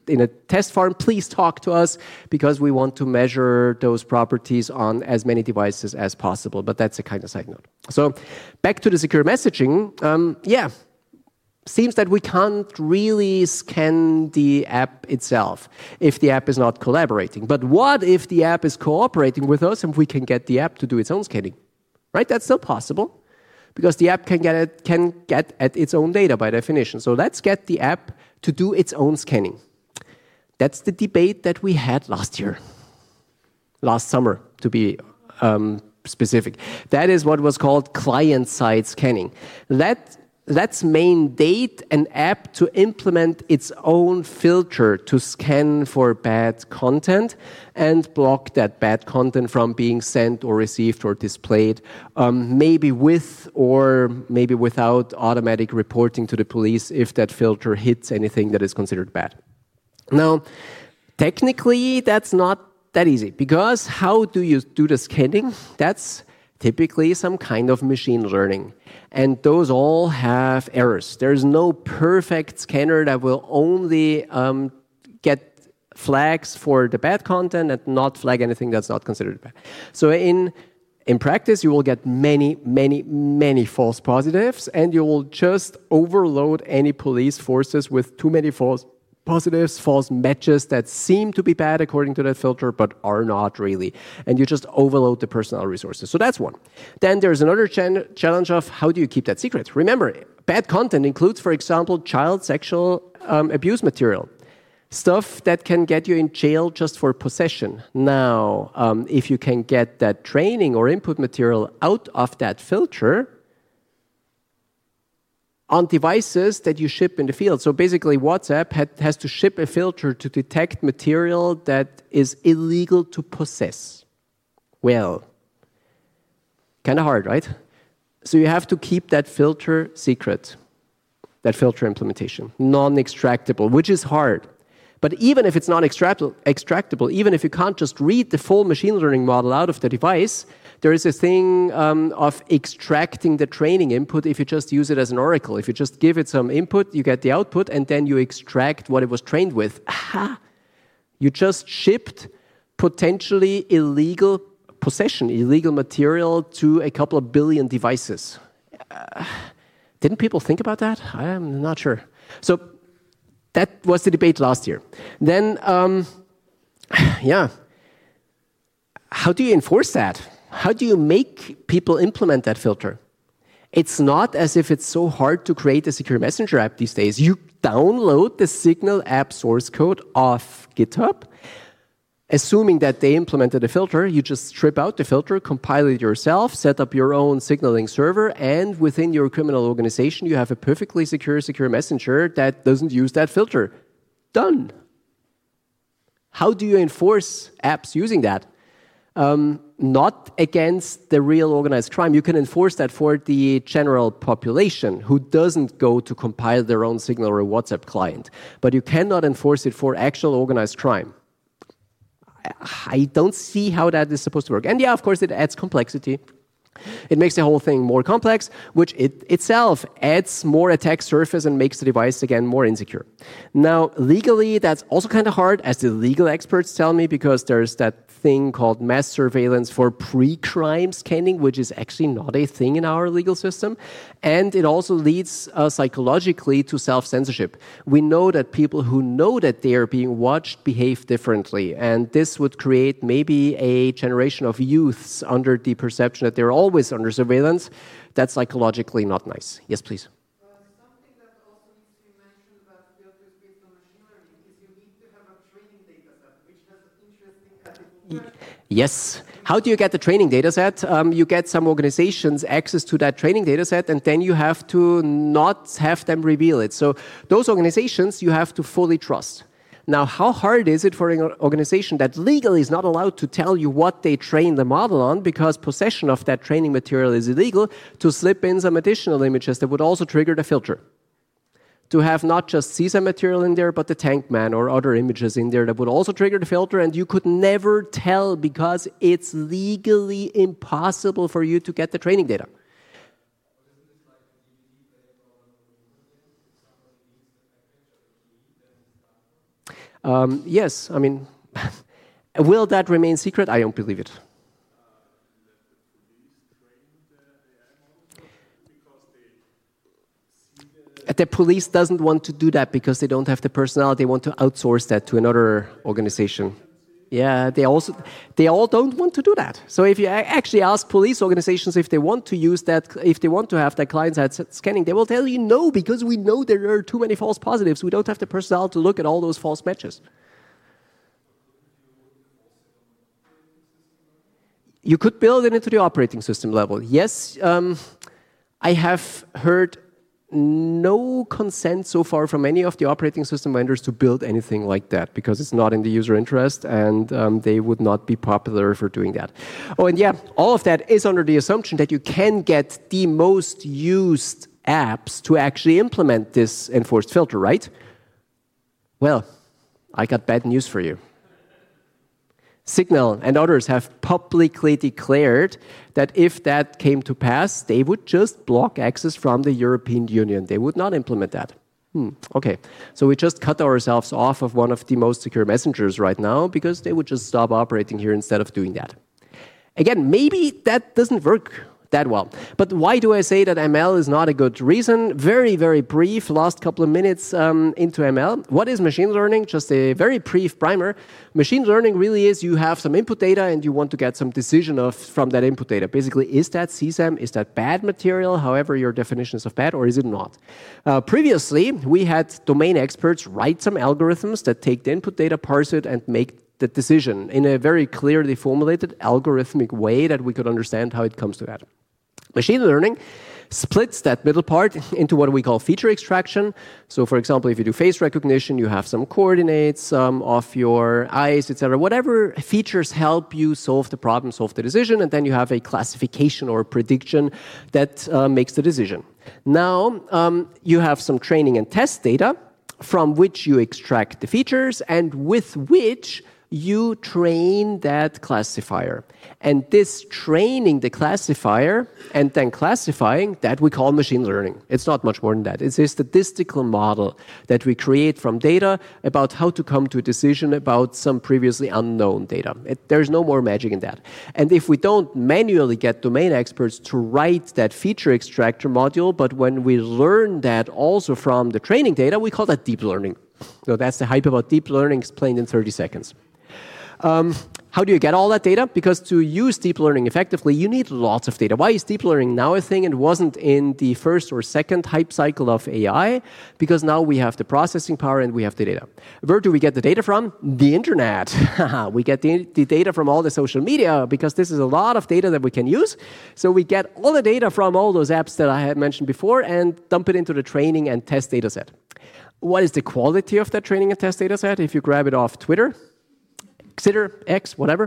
in a test farm, please talk to us because we want to measure those properties on as many devices as possible. But that's a kind of side note. So back to the secure messaging. Um, yeah, seems that we can't really scan the app itself if the app is not collaborating. But what if the app is cooperating with us and we can get the app to do its own scanning? Right? That's still possible because the app can get it, can get at its own data by definition. So let's get the app to do its own scanning. That's the debate that we had last year, last summer, to be um, specific. That is what was called client-side scanning. That Let's mandate an app to implement its own filter to scan for bad content and block that bad content from being sent or received or displayed, um, maybe with or maybe without automatic reporting to the police if that filter hits anything that is considered bad. Now, technically, that's not that easy because how do you do the scanning? That's typically some kind of machine learning. And those all have errors. There's no perfect scanner that will only um, get flags for the bad content and not flag anything that's not considered bad. So in, in practice, you will get many, many, many false positives, and you will just overload any police forces with too many false positives, false matches that seem to be bad according to that filter, but are not really. And you just overload the personnel resources. So that's one. Then there's another ch- challenge of how do you keep that secret? Remember, bad content includes, for example, child sexual um, abuse material. Stuff that can get you in jail just for possession. Now, um, if you can get that training or input material out of that filter on devices that you ship in the field. So basically, WhatsApp had, has to ship a filter to detect material that is illegal to possess. Well, kind of hard, right? So you have to keep that filter secret, that filter implementation, non-extractable, which is hard. But even if it's not extractable, even if you can't just read the full machine learning model out of the device, there is a thing um, of extracting the training input if you just use it as an oracle. If you just give it some input, you get the output, and then you extract what it was trained with. Aha! You just shipped potentially illegal possession, illegal material to a couple of billion devices. Uh, didn't people think about that? I'm not sure. So that was the debate last year. Then, um, yeah, how do you enforce that? How do you make people implement that filter? It's not as if it's so hard to create a secure messenger app these days. You download the Signal app source code off GitHub. Assuming that they implemented a filter, you just strip out the filter, compile it yourself, set up your own signaling server, and within your criminal organization, you have a perfectly secure, secure messenger that doesn't use that filter. Done. How do you enforce apps using that? Um, not against the real organized crime. You can enforce that for the general population who doesn't go to compile their own Signal or WhatsApp client. But you cannot enforce it for actual organized crime. I don't see how that is supposed to work. And yeah, of course, it adds complexity. It makes the whole thing more complex, which it itself adds more attack surface and makes the device, again, more insecure. Now, legally, that's also kind of hard, as the legal experts tell me, because there's that thing called mass surveillance for pre-crime scanning, which is actually not a thing in our legal system. And it also leads uh, psychologically to self-censorship. We know that people who know that they are being watched behave differently. And this would create maybe a generation of youths under the perception that they're always under surveillance. That's psychologically not nice. Yes, please. Uh, something that also needs to be mentioned about filters based on machine learning is you need to have a training data set, which has interesting ethical questions. Yes. How do you get the training data set? Um, you get some organizations access to that training data set, and then you have to not have them reveal it. So those organizations you have to fully trust. Now, how hard is it for an organization that legally is not allowed to tell you what they train the model on because possession of that training material is illegal, to slip in some additional images that would also trigger the filter? To have not just C I S A material in there, but the tank man or other images in there that would also trigger the filter, and you could never tell because it's legally impossible for you to get the training data. Um, yes, I mean, will that remain secret? I don't believe it. The police doesn't want to do that because they don't have the personnel. They want to outsource that to another organization. Yeah, they also they all don't want to do that. So if you actually ask police organizations if they want to use that, if they want to have that client-side scanning, they will tell you no, because we know there are too many false positives. We don't have the personnel to look at all those false matches. You could build it into the operating system level. Yes, um, I have heard no consent so far from any of the operating system vendors to build anything like that, because it's not in the user interest, and um, they would not be popular for doing that. Oh, and yeah, all of that is under the assumption that you can get the most used apps to actually implement this enforced filter, right? Well, I got bad news for you. Signal and others have publicly declared that if that came to pass, they would just block access from the European Union. They would not implement that. Hmm, okay, so we just cut ourselves off of one of the most secure messengers right now because they would just stop operating here instead of doing that. Again, maybe that doesn't work that well. But why do I say that M L is not a good reason? Very, very brief, last couple of minutes um, into M L. What is machine learning? Just a very brief primer. Machine learning really is you have some input data and you want to get some decision of from that input data. Basically, is that C SAM? Is that bad material? However your definition is of bad, or is it not? Uh, previously, we had domain experts write some algorithms that take the input data, parse it, and make the decision in a very clearly formulated algorithmic way that we could understand how it comes to that. Machine learning splits that middle part into what we call feature extraction. So, for example, if you do face recognition, you have some coordinates um, of your eyes, et cetera. Whatever features help you solve the problem, solve the decision, and then you have a classification or prediction that uh, makes the decision. Now, um, you have some training and test data from which you extract the features and with which you train that classifier. And this training the classifier and then classifying, that we call machine learning. It's not much more than that. It's a statistical model that we create from data about how to come to a decision about some previously unknown data. It, there's no more magic in that. And if we don't manually get domain experts to write that feature extractor module, but when we learn that also from the training data, we call that deep learning. So that's the hype about deep learning explained in thirty seconds. Um, how do you get all that data? Because to use deep learning effectively, you need lots of data. Why is deep learning now a thing and wasn't in the first or second hype cycle of A I? Because now we have the processing power and we have the data. Where do we get the data from? The internet. We get the, the data from all the social media, because this is a lot of data that we can use. So we get all the data from all those apps that I had mentioned before and dump it into the training and test data set. What is the quality of that training and test data set? If you grab it off Twitter, Xitter, X, whatever,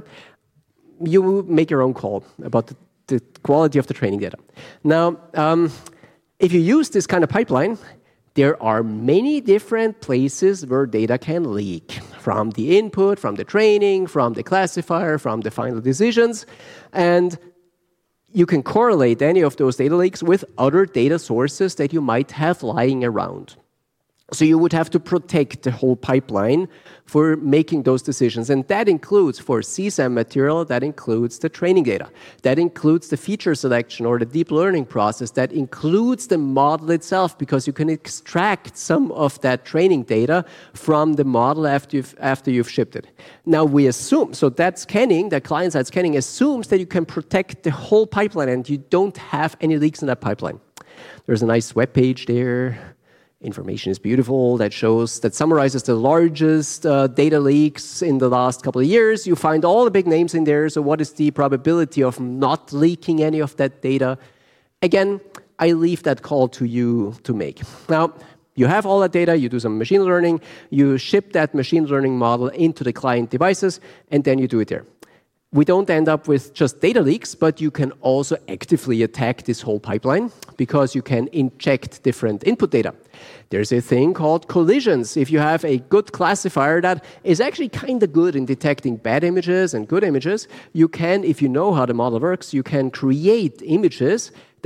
you make your own call about the, the quality of the training data. Now, um, if you use this kind of pipeline, there are many different places where data can leak. From the input, from the training, from the classifier, from the final decisions. And you can correlate any of those data leaks with other data sources that you might have lying around. So you would have to protect the whole pipeline for making those decisions. And that includes, for C SAM material, that includes the training data. That includes the feature selection or the deep learning process. That includes the model itself, because you can extract some of that training data from the model after you've, after you've shipped it. Now we assume, so that scanning, that client-side scanning assumes that you can protect the whole pipeline and you don't have any leaks in that pipeline. There's a nice web page there. Information is beautiful that shows, that summarizes the largest uh, data leaks in the last couple of years. You find all the big names in there. So what is the probability of not leaking any of that data? Again, I leave that call to you to make. Now, you have all that data, you do some machine learning, you ship that machine learning model into the client devices, and then you do it there. We don't end up with just data leaks, but you can also actively attack this whole pipeline because you can inject different input data. There's a thing called collisions. If you have a good classifier that is actually kind of good in detecting bad images and good images, you can, if you know how the model works, you can create images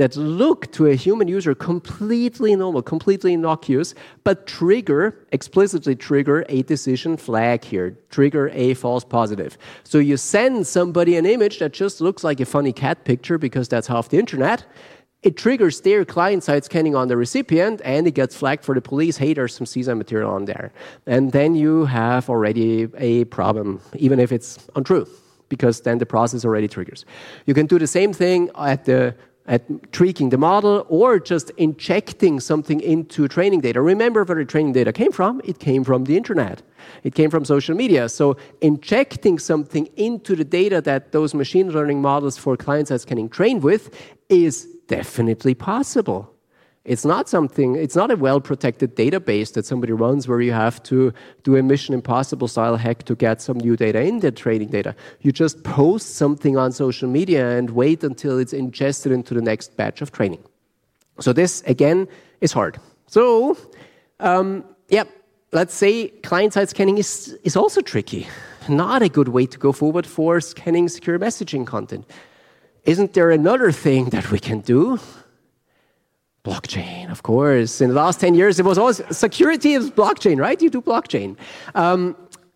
that look to a human user completely normal, completely innocuous, but trigger, explicitly trigger a decision flag here, trigger a false positive. So you send somebody an image that just looks like a funny cat picture because that's half the internet. It triggers their client-side scanning on the recipient, and it gets flagged for the police. Hey, there's some C S A M material on there. And then you have already a problem, even if it's untrue, because then the process already triggers. You can do the same thing at the at tweaking the model or just injecting something into training data. Remember where the training data came from? It came from the internet. It came from social media. So injecting something into the data that those machine learning models for client-side scanning train with is definitely possible. It's not something, it's not a well-protected database that somebody runs where you have to do a Mission Impossible style hack to get some new data in the training data. You just post something on social media and wait until it's ingested into the next batch of training. So this, again, is hard. So, um, yeah, let's say client-side scanning is, is also tricky. Not a good way to go forward for scanning secure messaging content. Isn't there another thing that we can do? Blockchain, of course. In the last ten years, it was always security is blockchain, right? You do blockchain. Um,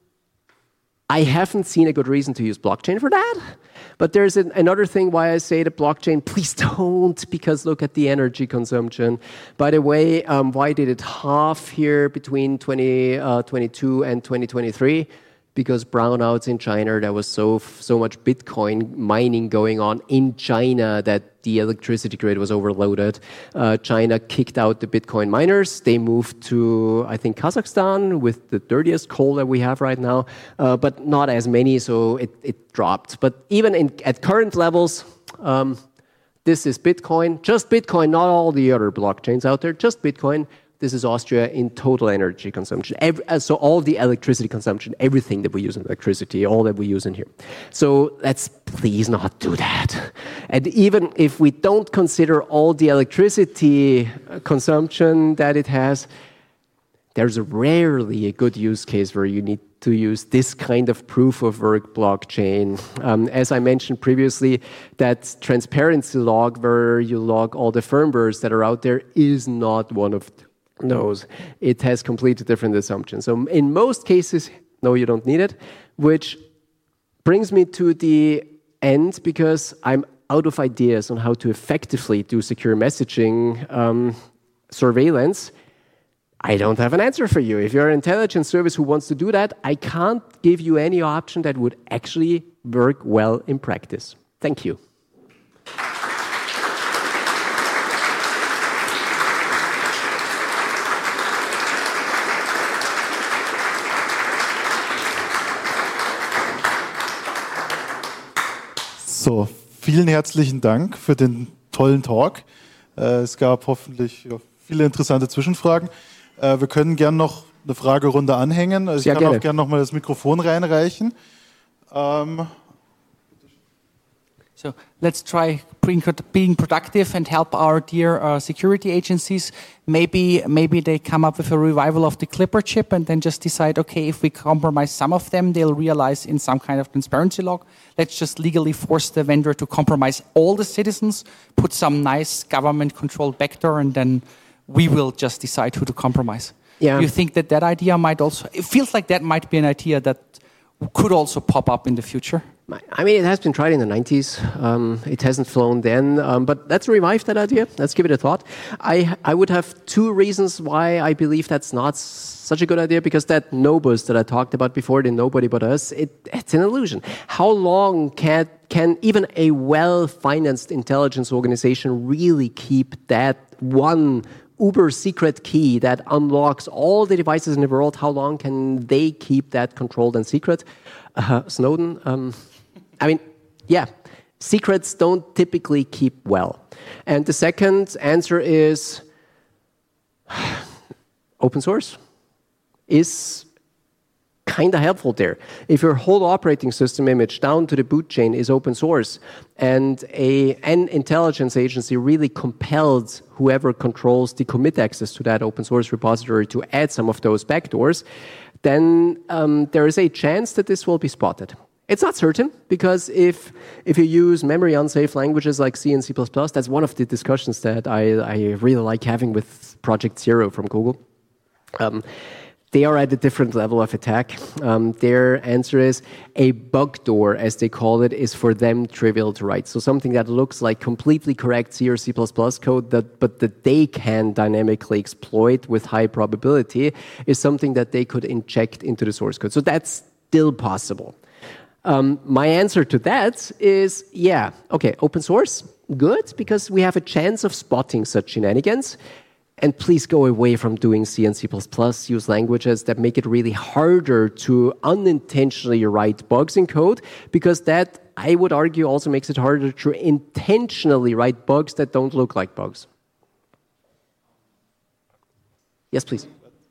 I haven't seen a good reason to use blockchain for that. But there's an, another thing why I say that blockchain, please don't, because look at the energy consumption. By the way, um, why did it halve here between twenty twenty-two and twenty twenty-three? Because brownouts in China, there was so so much Bitcoin mining going on in China that the electricity grid was overloaded. Uh, China kicked out the Bitcoin miners. They moved to, I think, Kazakhstan with the dirtiest coal that we have right now, uh, but not as many, so it, it dropped. But even in, at current levels, um, this is Bitcoin, just Bitcoin, not all the other blockchains out there, just Bitcoin. This is Austria in total energy consumption. Every, uh, so all the electricity consumption, everything that we use in electricity, all that we use in here. So let's please not do that. And even if we don't consider all the electricity consumption that it has, there's rarely a good use case where you need to use this kind of proof of work blockchain. Um, as I mentioned previously, that transparency log where you log all the firmwares that are out there is not one of those. It has completely different assumptions. So in most cases, no, you don't need it, which brings me to the end because I'm out of ideas on how to effectively do secure messaging um, surveillance. I don't have an answer for you. If you're an intelligence service who wants to do that, I can't give you any option that would actually work well in practice. Thank you. So, vielen herzlichen Dank für den tollen Talk. Äh, es gab hoffentlich ja, viele interessante Zwischenfragen. Äh, wir können gerne noch eine Fragerunde anhängen. Also ich kann gerne. auch gerne noch mal das Mikrofon reinreichen. Um, So let's try being productive and help our dear uh, security agencies. Maybe maybe they come up with a revival of the Clipper chip and then just decide, okay, if we compromise some of them, they'll realize in some kind of transparency log. Let's just legally force the vendor to compromise all the citizens, put some nice government-controlled vector, and then we will just decide who to compromise. Yeah. You think that that idea might also... It feels like that might be an idea that could also pop up in the future. I mean, it has been tried in the nineties. Um, it hasn't flown then, um, but let's revive that idea. Let's give it a thought. I I would have two reasons why I believe that's not such a good idea, because that Nobus that I talked about before, the nobody but us, it, it's an illusion. How long can, can even a well-financed intelligence organization really keep that one uber secret key that unlocks all the devices in the world? How long can they keep that controlled and secret? Uh, Snowden, um, I mean, yeah, secrets don't typically keep well. And the second answer is open source is kind of helpful there. If your whole operating system image down to the boot chain is open source and a, an intelligence agency really compels whoever controls the commit access to that open source repository to add some of those backdoors, then um, there is a chance that this will be spotted. It's not certain, because if if you use memory unsafe languages like C and C plus plus, that's one of the discussions that I, I really like having with Project Zero from Google. Um, they are at a different level of attack. Um, their answer is a bug door, as they call it, is for them trivial to write. So something that looks like completely correct C or C plus plus code, that, but that they can dynamically exploit with high probability, is something that they could inject into the source code. So that's still possible. Um, my answer to that is, yeah, okay, open source, good, because we have a chance of spotting such shenanigans. And please go away from doing C and C plus plus, use languages that make it really harder to unintentionally write bugs in code, because that, I would argue, also makes it harder to intentionally write bugs that don't look like bugs. Yes, please.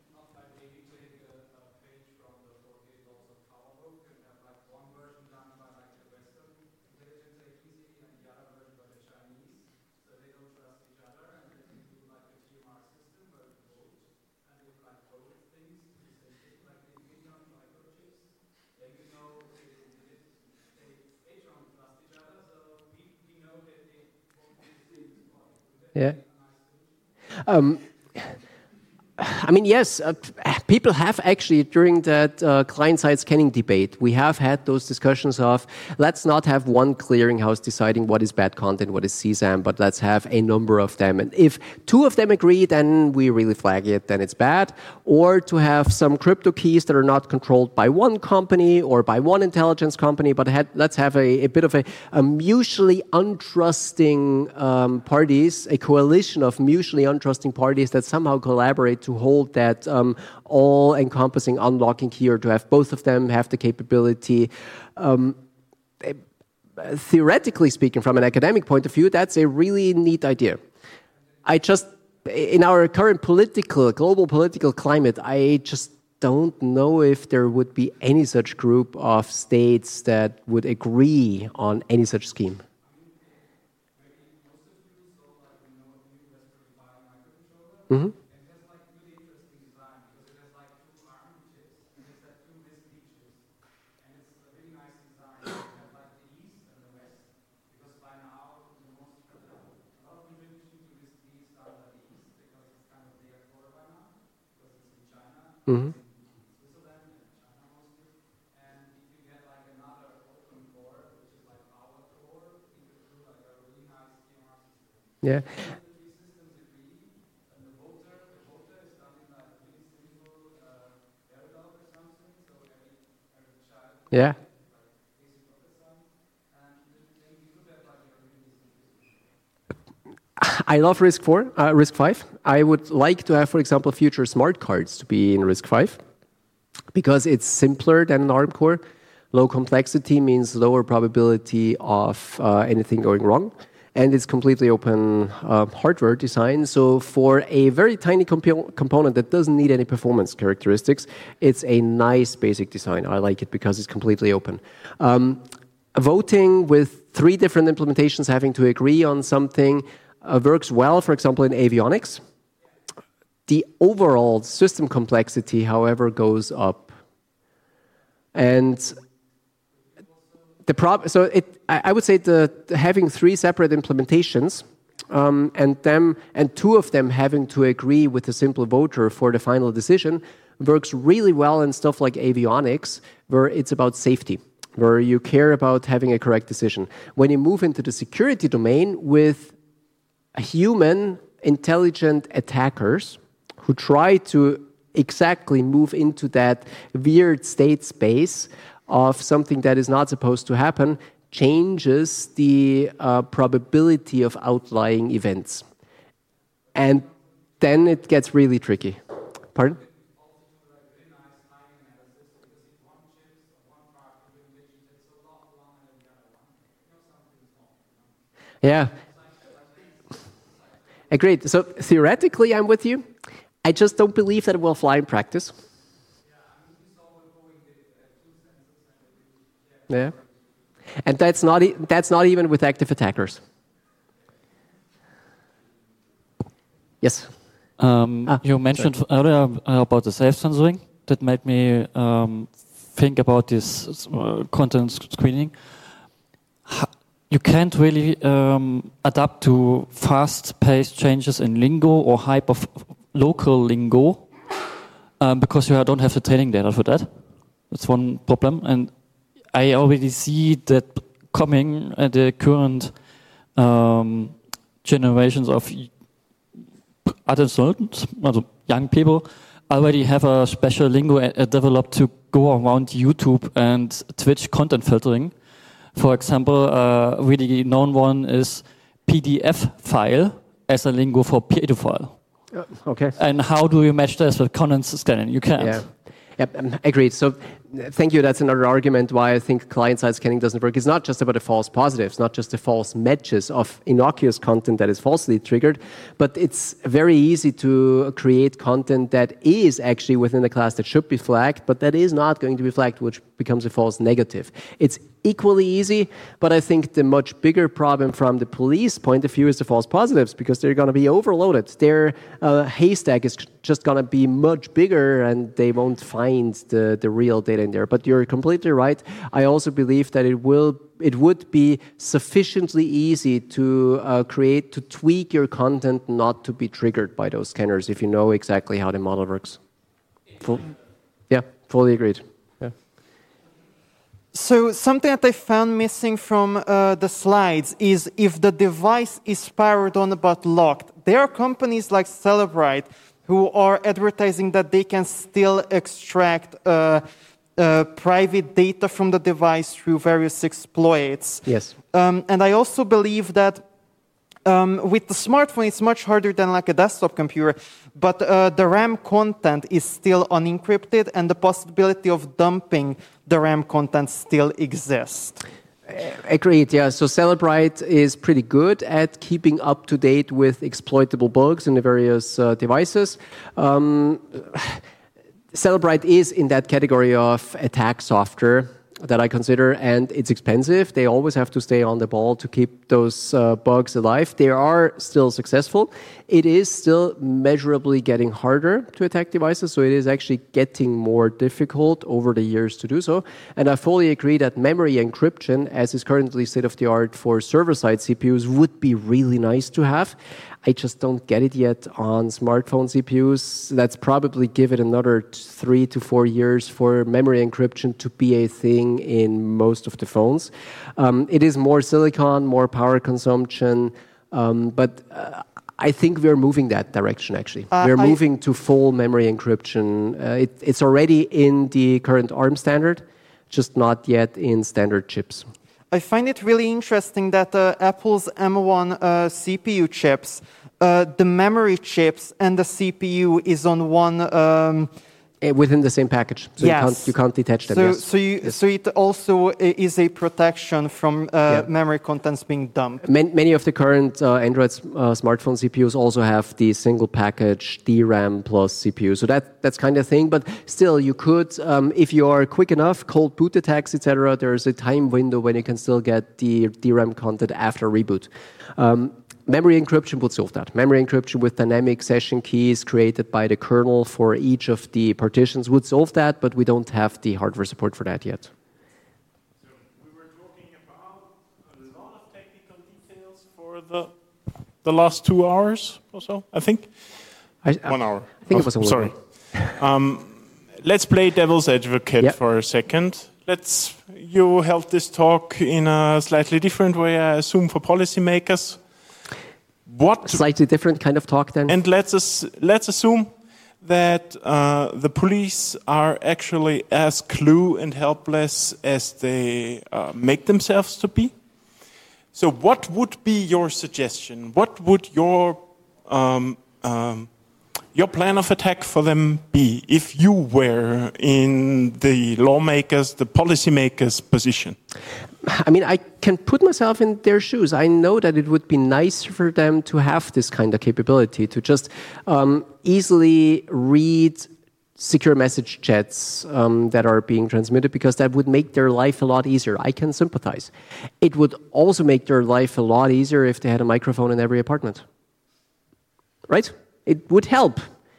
Yeah. Um, I mean, yes, uh, people have actually, during that uh, client-side scanning debate, we have had those discussions of, let's not have one clearinghouse deciding what is bad content, what is C SAM, but let's have a number of them. And if two of them agree, then we really flag it, then it's bad. Or to have some crypto keys that are not controlled by one company or by one intelligence company, but had, let's have a, a bit of a, a mutually untrusting um, parties, a coalition of mutually untrusting parties that somehow collaborate to hold that um, all-encompassing unlocking key, or to have both of them have the capability. Um, theoretically speaking, from an academic point of view, that's a really neat idea. I just, in our current political, global political climate, I just don't know if there would be any such group of states that would agree on any such scheme. Mm-hmm. Mm-hmm. Yeah. Yeah. I love RISC four, uh, RISC five. I would like to have, for example, future smart cards to be in RISC five, because it's simpler than an ARM core. Low complexity means lower probability of uh, anything going wrong. And it's completely open uh, hardware design. So for a very tiny comp- component that doesn't need any performance characteristics, it's a nice basic design. I like it because it's completely open. Um, voting with three different implementations having to agree on something Uh, works well, for example, in avionics. The overall system complexity, however, goes up. And the prob- so it, I, I would say the, the having three separate implementations um, and them and two of them having to agree with a simple voter for the final decision works really well in stuff like avionics, where it's about safety, where you care about having a correct decision. When you move into the security domain with human intelligent attackers who try to exactly move into that weird state space of something that is not supposed to happen, changes the uh, probability of outlying events. And then it gets really tricky. Pardon? Yeah. Agreed. So theoretically, I'm with you. I just don't believe that it will fly in practice. Yeah, and that's not e- that's not even with active attackers. Yes. Um, ah, you mentioned sorry. earlier about the self-censoring. That made me um, think about this uh, content screening, you can't really um, adapt to fast-paced changes in lingo or hype of local lingo um, because you don't have the training data for that. That's one problem, and I already see that coming at the current um, generations of adolescents, also young people, already have a special lingo uh, developed to go around YouTube and Twitch content filtering. For example, a really known one is P D F file as a lingo for pedophile. Uh, okay. And how do you match this with content scanning? You can't. Yeah. Yep, um, agreed. So, uh, thank you. That's another argument why I think client-side scanning doesn't work. It's not just about the false positives, not just the false matches of innocuous content that is falsely triggered, but it's very easy to create content that is actually within the class that should be flagged, but that is not going to be flagged, which becomes a false negative. It's equally easy, but I think the much bigger problem from the police point of view is the false positives, because they're going to be overloaded. Their uh, haystack is just going to be much bigger, and they won't find the, the real data in there. But you're completely right. I also believe that it will it would be sufficiently easy to uh, create, to tweak your content not to be triggered by those scanners if you know exactly how the model works. Full, yeah, fully agreed. So something that I found missing from uh, the slides is if the device is powered on but locked. There are companies like Cellebrite who are advertising that they can still extract uh, uh, private data from the device through various exploits. Yes. Um, and I also believe that Um, with the smartphone, it's much harder than like a desktop computer, but uh, the RAM content is still unencrypted, and the possibility of dumping the RAM content still exists. Agreed, yeah. So Cellebrite is pretty good at keeping up to date with exploitable bugs in the various uh, devices. Um, Cellebrite is in that category of attack software that I consider, and it's expensive. They always have to stay on the ball to keep those uh, bugs alive. They are still successful. It is still measurably getting harder to attack devices, so it is actually getting more difficult over the years to do so. And I fully agree that memory encryption, as is currently state-of-the-art for server-side C P Us, would be really nice to have. I just don't get it yet on smartphone C P Us. That's probably give it another three to four years for memory encryption to be a thing in most of the phones. Um, it is more silicon, more power consumption, um, but uh, I think we're moving that direction, actually. Uh, we're I moving to full memory encryption. Uh, it, it's already in the current ARM standard, just not yet in standard chips. I find it really interesting that uh, Apple's M one uh, C P U chips, uh, the memory chips and the C P U is on one... Um, Within the same package, so yes. you, can't, you can't detach them. So, yes. so, you, yes. so it also is a protection from uh, yeah. memory contents being dumped. Many, many of the current uh, Android uh, smartphone C P Us also have the single package D RAM plus C P U, so that that's kind of thing. But still, you could, um, if you are quick enough, cold boot attacks, et cetera. There's a time window when you can still get the D RAM content after reboot. Um, Memory encryption would solve that. Memory encryption with dynamic session keys created by the kernel for each of the partitions would solve that, but we don't have the hardware support for that yet. So we were talking about a lot of technical details for the the last two hours or so, I think. I, One hour. I think oh, it was a sorry. um, let's play devil's advocate yep. for a second. Let's. You held this talk in a slightly different way, I assume, for policymakers. What slightly different kind of talk then? And let's us, let's assume that uh, the police are actually as clue and helpless as they uh, make themselves to be. So, what would be your suggestion? What would your um, um, your plan of attack for them be if you were in the lawmakers, the policymakers' position? I mean, I can put myself in their shoes. I know that it would be nice for them to have this kind of capability, to just um, easily read secure message chats um, that are being transmitted, because that would make their life a lot easier. I can sympathize. It would also make their life a lot easier if they had a microphone in every apartment. Right? It would help.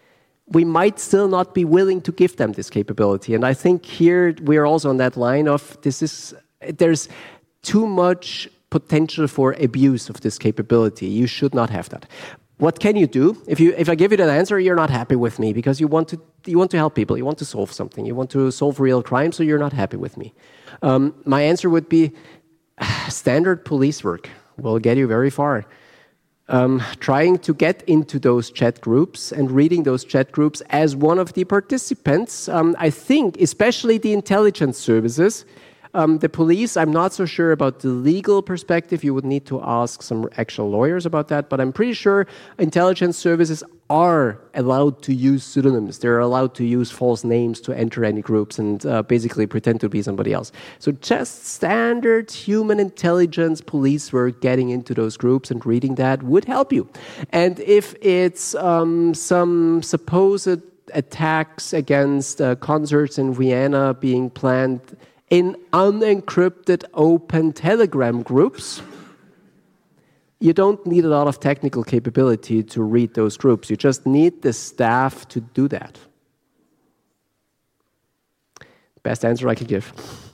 we might still not be willing to give them this capability. And I think here we're also on that line of this is, there's too much potential for abuse of this capability. You should not have that. What can you do? If you if I give you that answer, you're not happy with me because you want to you want to help people, you want to solve something, you want to solve real crime, so you're not happy with me. Um, my answer would be standard police work will get you very far. Um, trying to get into those chat groups and reading those chat groups as one of the participants, um, I think, especially the intelligence services. Um, the police, I'm not so sure about the legal perspective. You would need to ask some actual lawyers about that. But I'm pretty sure intelligence services are allowed to use pseudonyms. They're allowed to use false names to enter any groups and uh, basically pretend to be somebody else. So just standard human intelligence police work getting into those groups and reading that would help you. And if it's um, some supposed attacks against uh, concerts in Vienna being planned in unencrypted open Telegram groups, you don't need a lot of technical capability to read those groups. You just need the staff to do that. Best answer I could give.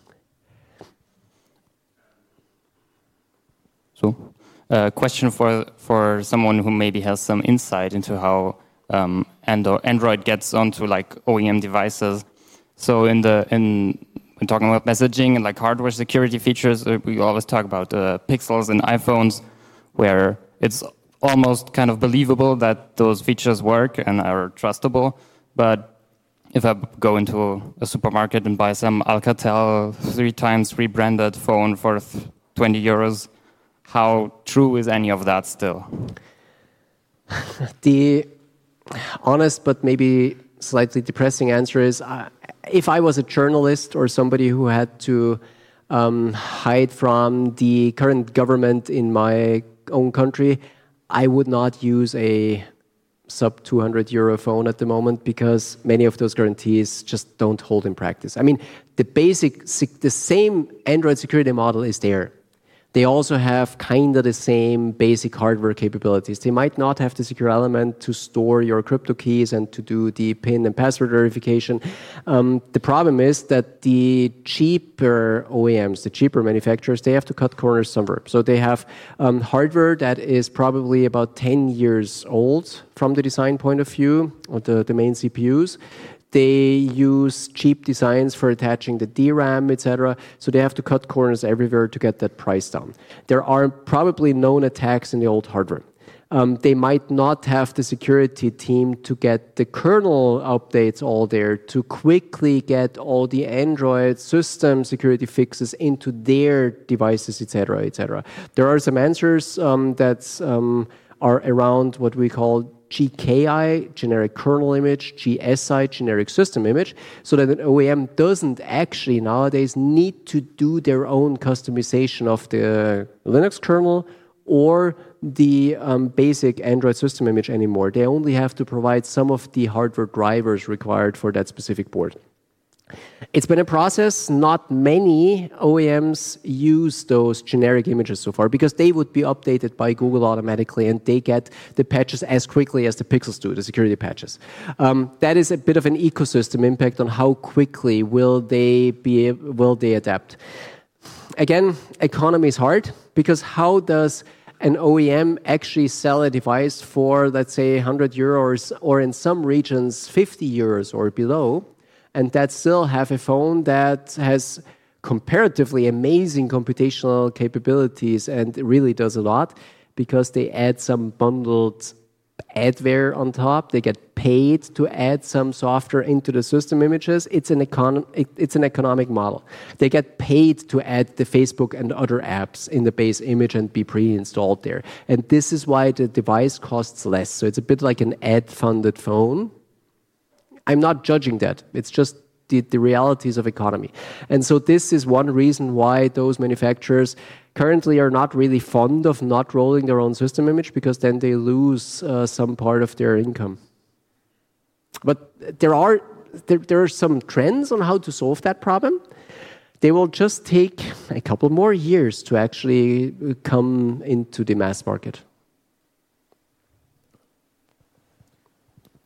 So, a uh, question for for someone who maybe has some insight into how um, Android gets onto like O E M devices. So in the in When talking about messaging and like hardware security features, we always talk about uh, pixels in iPhones, where it's almost kind of believable that those features work and are trustable. But if I go into a supermarket and buy some Alcatel three times rebranded phone for twenty euros, how true is any of that still? The honest but maybe slightly depressing answer is, uh, if I was a journalist or somebody who had to um, hide from the current government in my own country, I would not use a sub two hundred euro phone at the moment because many of those guarantees just don't hold in practice. I mean, the basic, the same Android security model is there. They also have kind of the same basic hardware capabilities. They might not have the secure element to store your crypto keys and to do the PIN and password verification. Um, the problem is that the cheaper O E Ms, the cheaper manufacturers, they have to cut corners somewhere. So they have um, hardware that is probably about ten years old from the design point of view of the, the main C P Us. They use cheap designs for attaching the D RAM, et cetera. So they have to cut corners everywhere to get that price down. There are probably known attacks in the old hardware. Um, they might not have the security team to get the kernel updates all there, to quickly get all the Android system security fixes into their devices, et cetera, et cetera. There are some answers um, that um, are around what we call G K I, generic kernel image, G S I, generic system image, so that an O E M doesn't actually nowadays need to do their own customization of the Linux kernel or the um, basic Android system image anymore. They only have to provide some of the hardware drivers required for that specific board. It's been a process. Not many O E Ms use those generic images so far because they would be updated by Google automatically and they get the patches as quickly as the Pixels do, the security patches. Um, that is a bit of an ecosystem impact on how quickly will they be, will they adapt. Again, economy is hard because how does an O E M actually sell a device for, let's say, one hundred euros or in some regions fifty euros or below, and that still have a phone that has comparatively amazing computational capabilities and really does a lot because they add some bundled adware on top. They get paid to add some software into the system images. It's an, econ- it's an economic model. They get paid to add the Facebook and other apps in the base image and be pre-installed there. And this is why the device costs less. So it's a bit like an ad-funded phone. I'm not judging that. It's just the, the realities of economy. And so this is one reason why those manufacturers currently are not really fond of not rolling their own system image because then they lose uh, some part of their income. But there are, there, there are some trends on how to solve that problem. They will just take a couple more years to actually come into the mass market.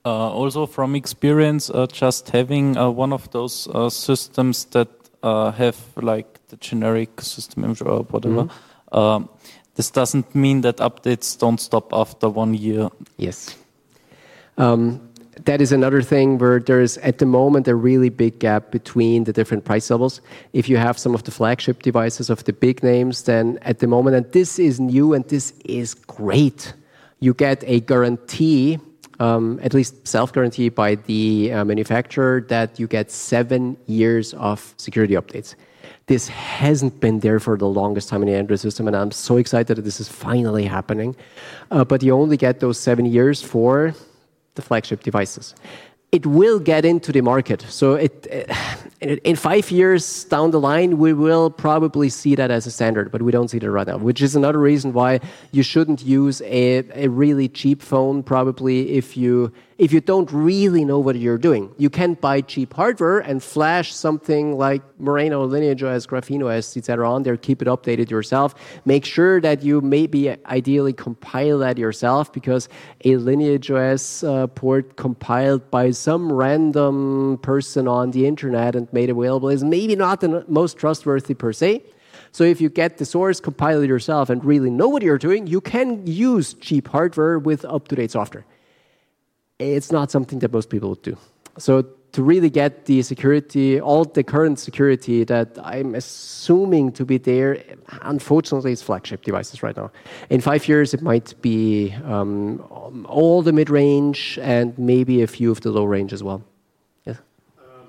Uh, also, from experience, uh, just having uh, one of those uh, systems that uh, have like the generic system image or whatever, mm-hmm. um, this doesn't mean that updates don't stop after one year. Yes. Um, that is another thing where there is at the moment a really big gap between the different price levels. If you have some of the flagship devices of the big names, then at the moment, and this is new and this is great, you get a guarantee. Um, at least self-guarantee by the uh, manufacturer that you get seven years of security updates. This hasn't been there for the longest time in the Android system, and I'm so excited that this is finally happening. Uh, but you only get those seven years for the flagship devices. It will get into the market. So it, it, in five years down the line, we will probably see that as a standard, but we don't see that right now, which is another reason why you shouldn't use a, a really cheap phone probably if you if you don't really know what you're doing. You can buy cheap hardware and flash something like Moreno, LineageOS, GrapheneOS, et cetera on there, keep it updated yourself. Make sure that you maybe ideally compile that yourself, because a LineageOS uh, port compiled by some random person on the internet and made available is maybe not the most trustworthy per se. So if you get the source, compile it yourself, and really know what you're doing, you can use cheap hardware with up-to-date software. It's not something that most people would do. So to really get the security, all the current security that I'm assuming to be there, unfortunately, it's flagship devices right now. In five years, it might be um, all the mid-range and maybe a few of the low-range as well. Yes? Um,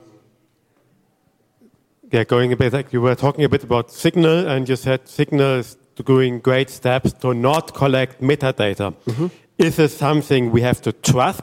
yeah, going a bit, like you were talking a bit about Signal, and you said Signal is doing great steps to not collect metadata. Mm-hmm. Is this something we have to trust?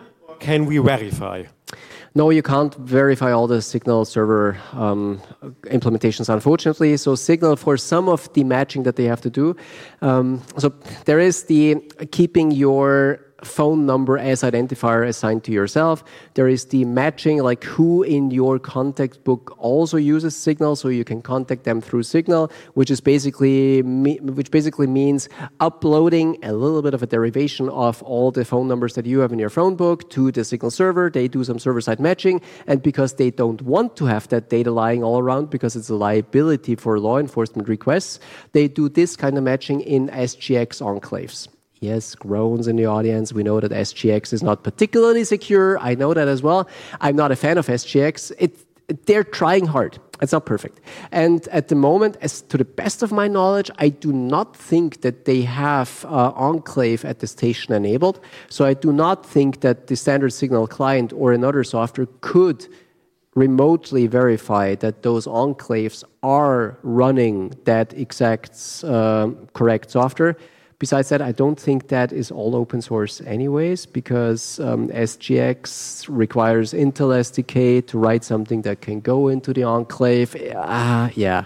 Can we verify? No, you can't verify all the Signal server um, implementations, unfortunately. So Signal, for some of the matching that they have to do, um, so there is the keeping your phone number as identifier assigned to yourself. There is the matching, like who in your contact book also uses Signal, so you can contact them through Signal, which is basically which basically means uploading a little bit of a derivation of all the phone numbers that you have in your phone book to the Signal server. They do some server-side matching, and because they don't want to have that data lying all around because it's a liability for law enforcement requests, they do this kind of matching in S G X enclaves. Yes, groans in the audience. We know that S G X is not particularly secure. I know that as well. I'm not a fan of S G X. It, they're trying hard. It's not perfect. And at the moment, as to the best of my knowledge, I do not think that they have uh, enclave attestation enabled. So I do not think that the standard Signal client or another software could remotely verify that those enclaves are running that exact uh, correct software. Besides that, I don't think that is all open source anyways, because um, S G X requires Intel S D K to write something that can go into the enclave. Ah, uh, yeah.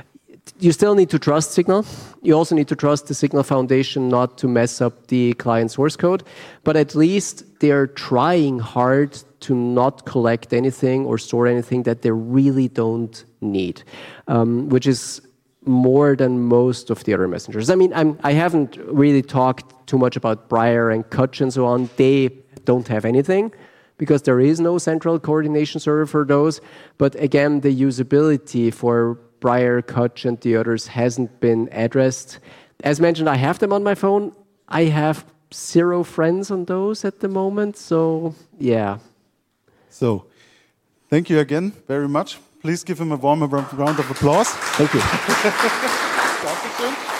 You still need to trust Signal. You also need to trust the Signal Foundation not to mess up the client source code. But at least they're trying hard to not collect anything or store anything that they really don't need, um, which is more than most of the other messengers. I mean, I'm, I haven't really talked too much about Briar and Kutch and so on. They don't have anything because there is no central coordination server for those. But again, the usability for Briar, Kutch, and the others hasn't been addressed. As mentioned, I have them on my phone. I have zero friends on those at the moment. So, yeah. So, thank you again very much. Please give him a warm round of applause. Thank you.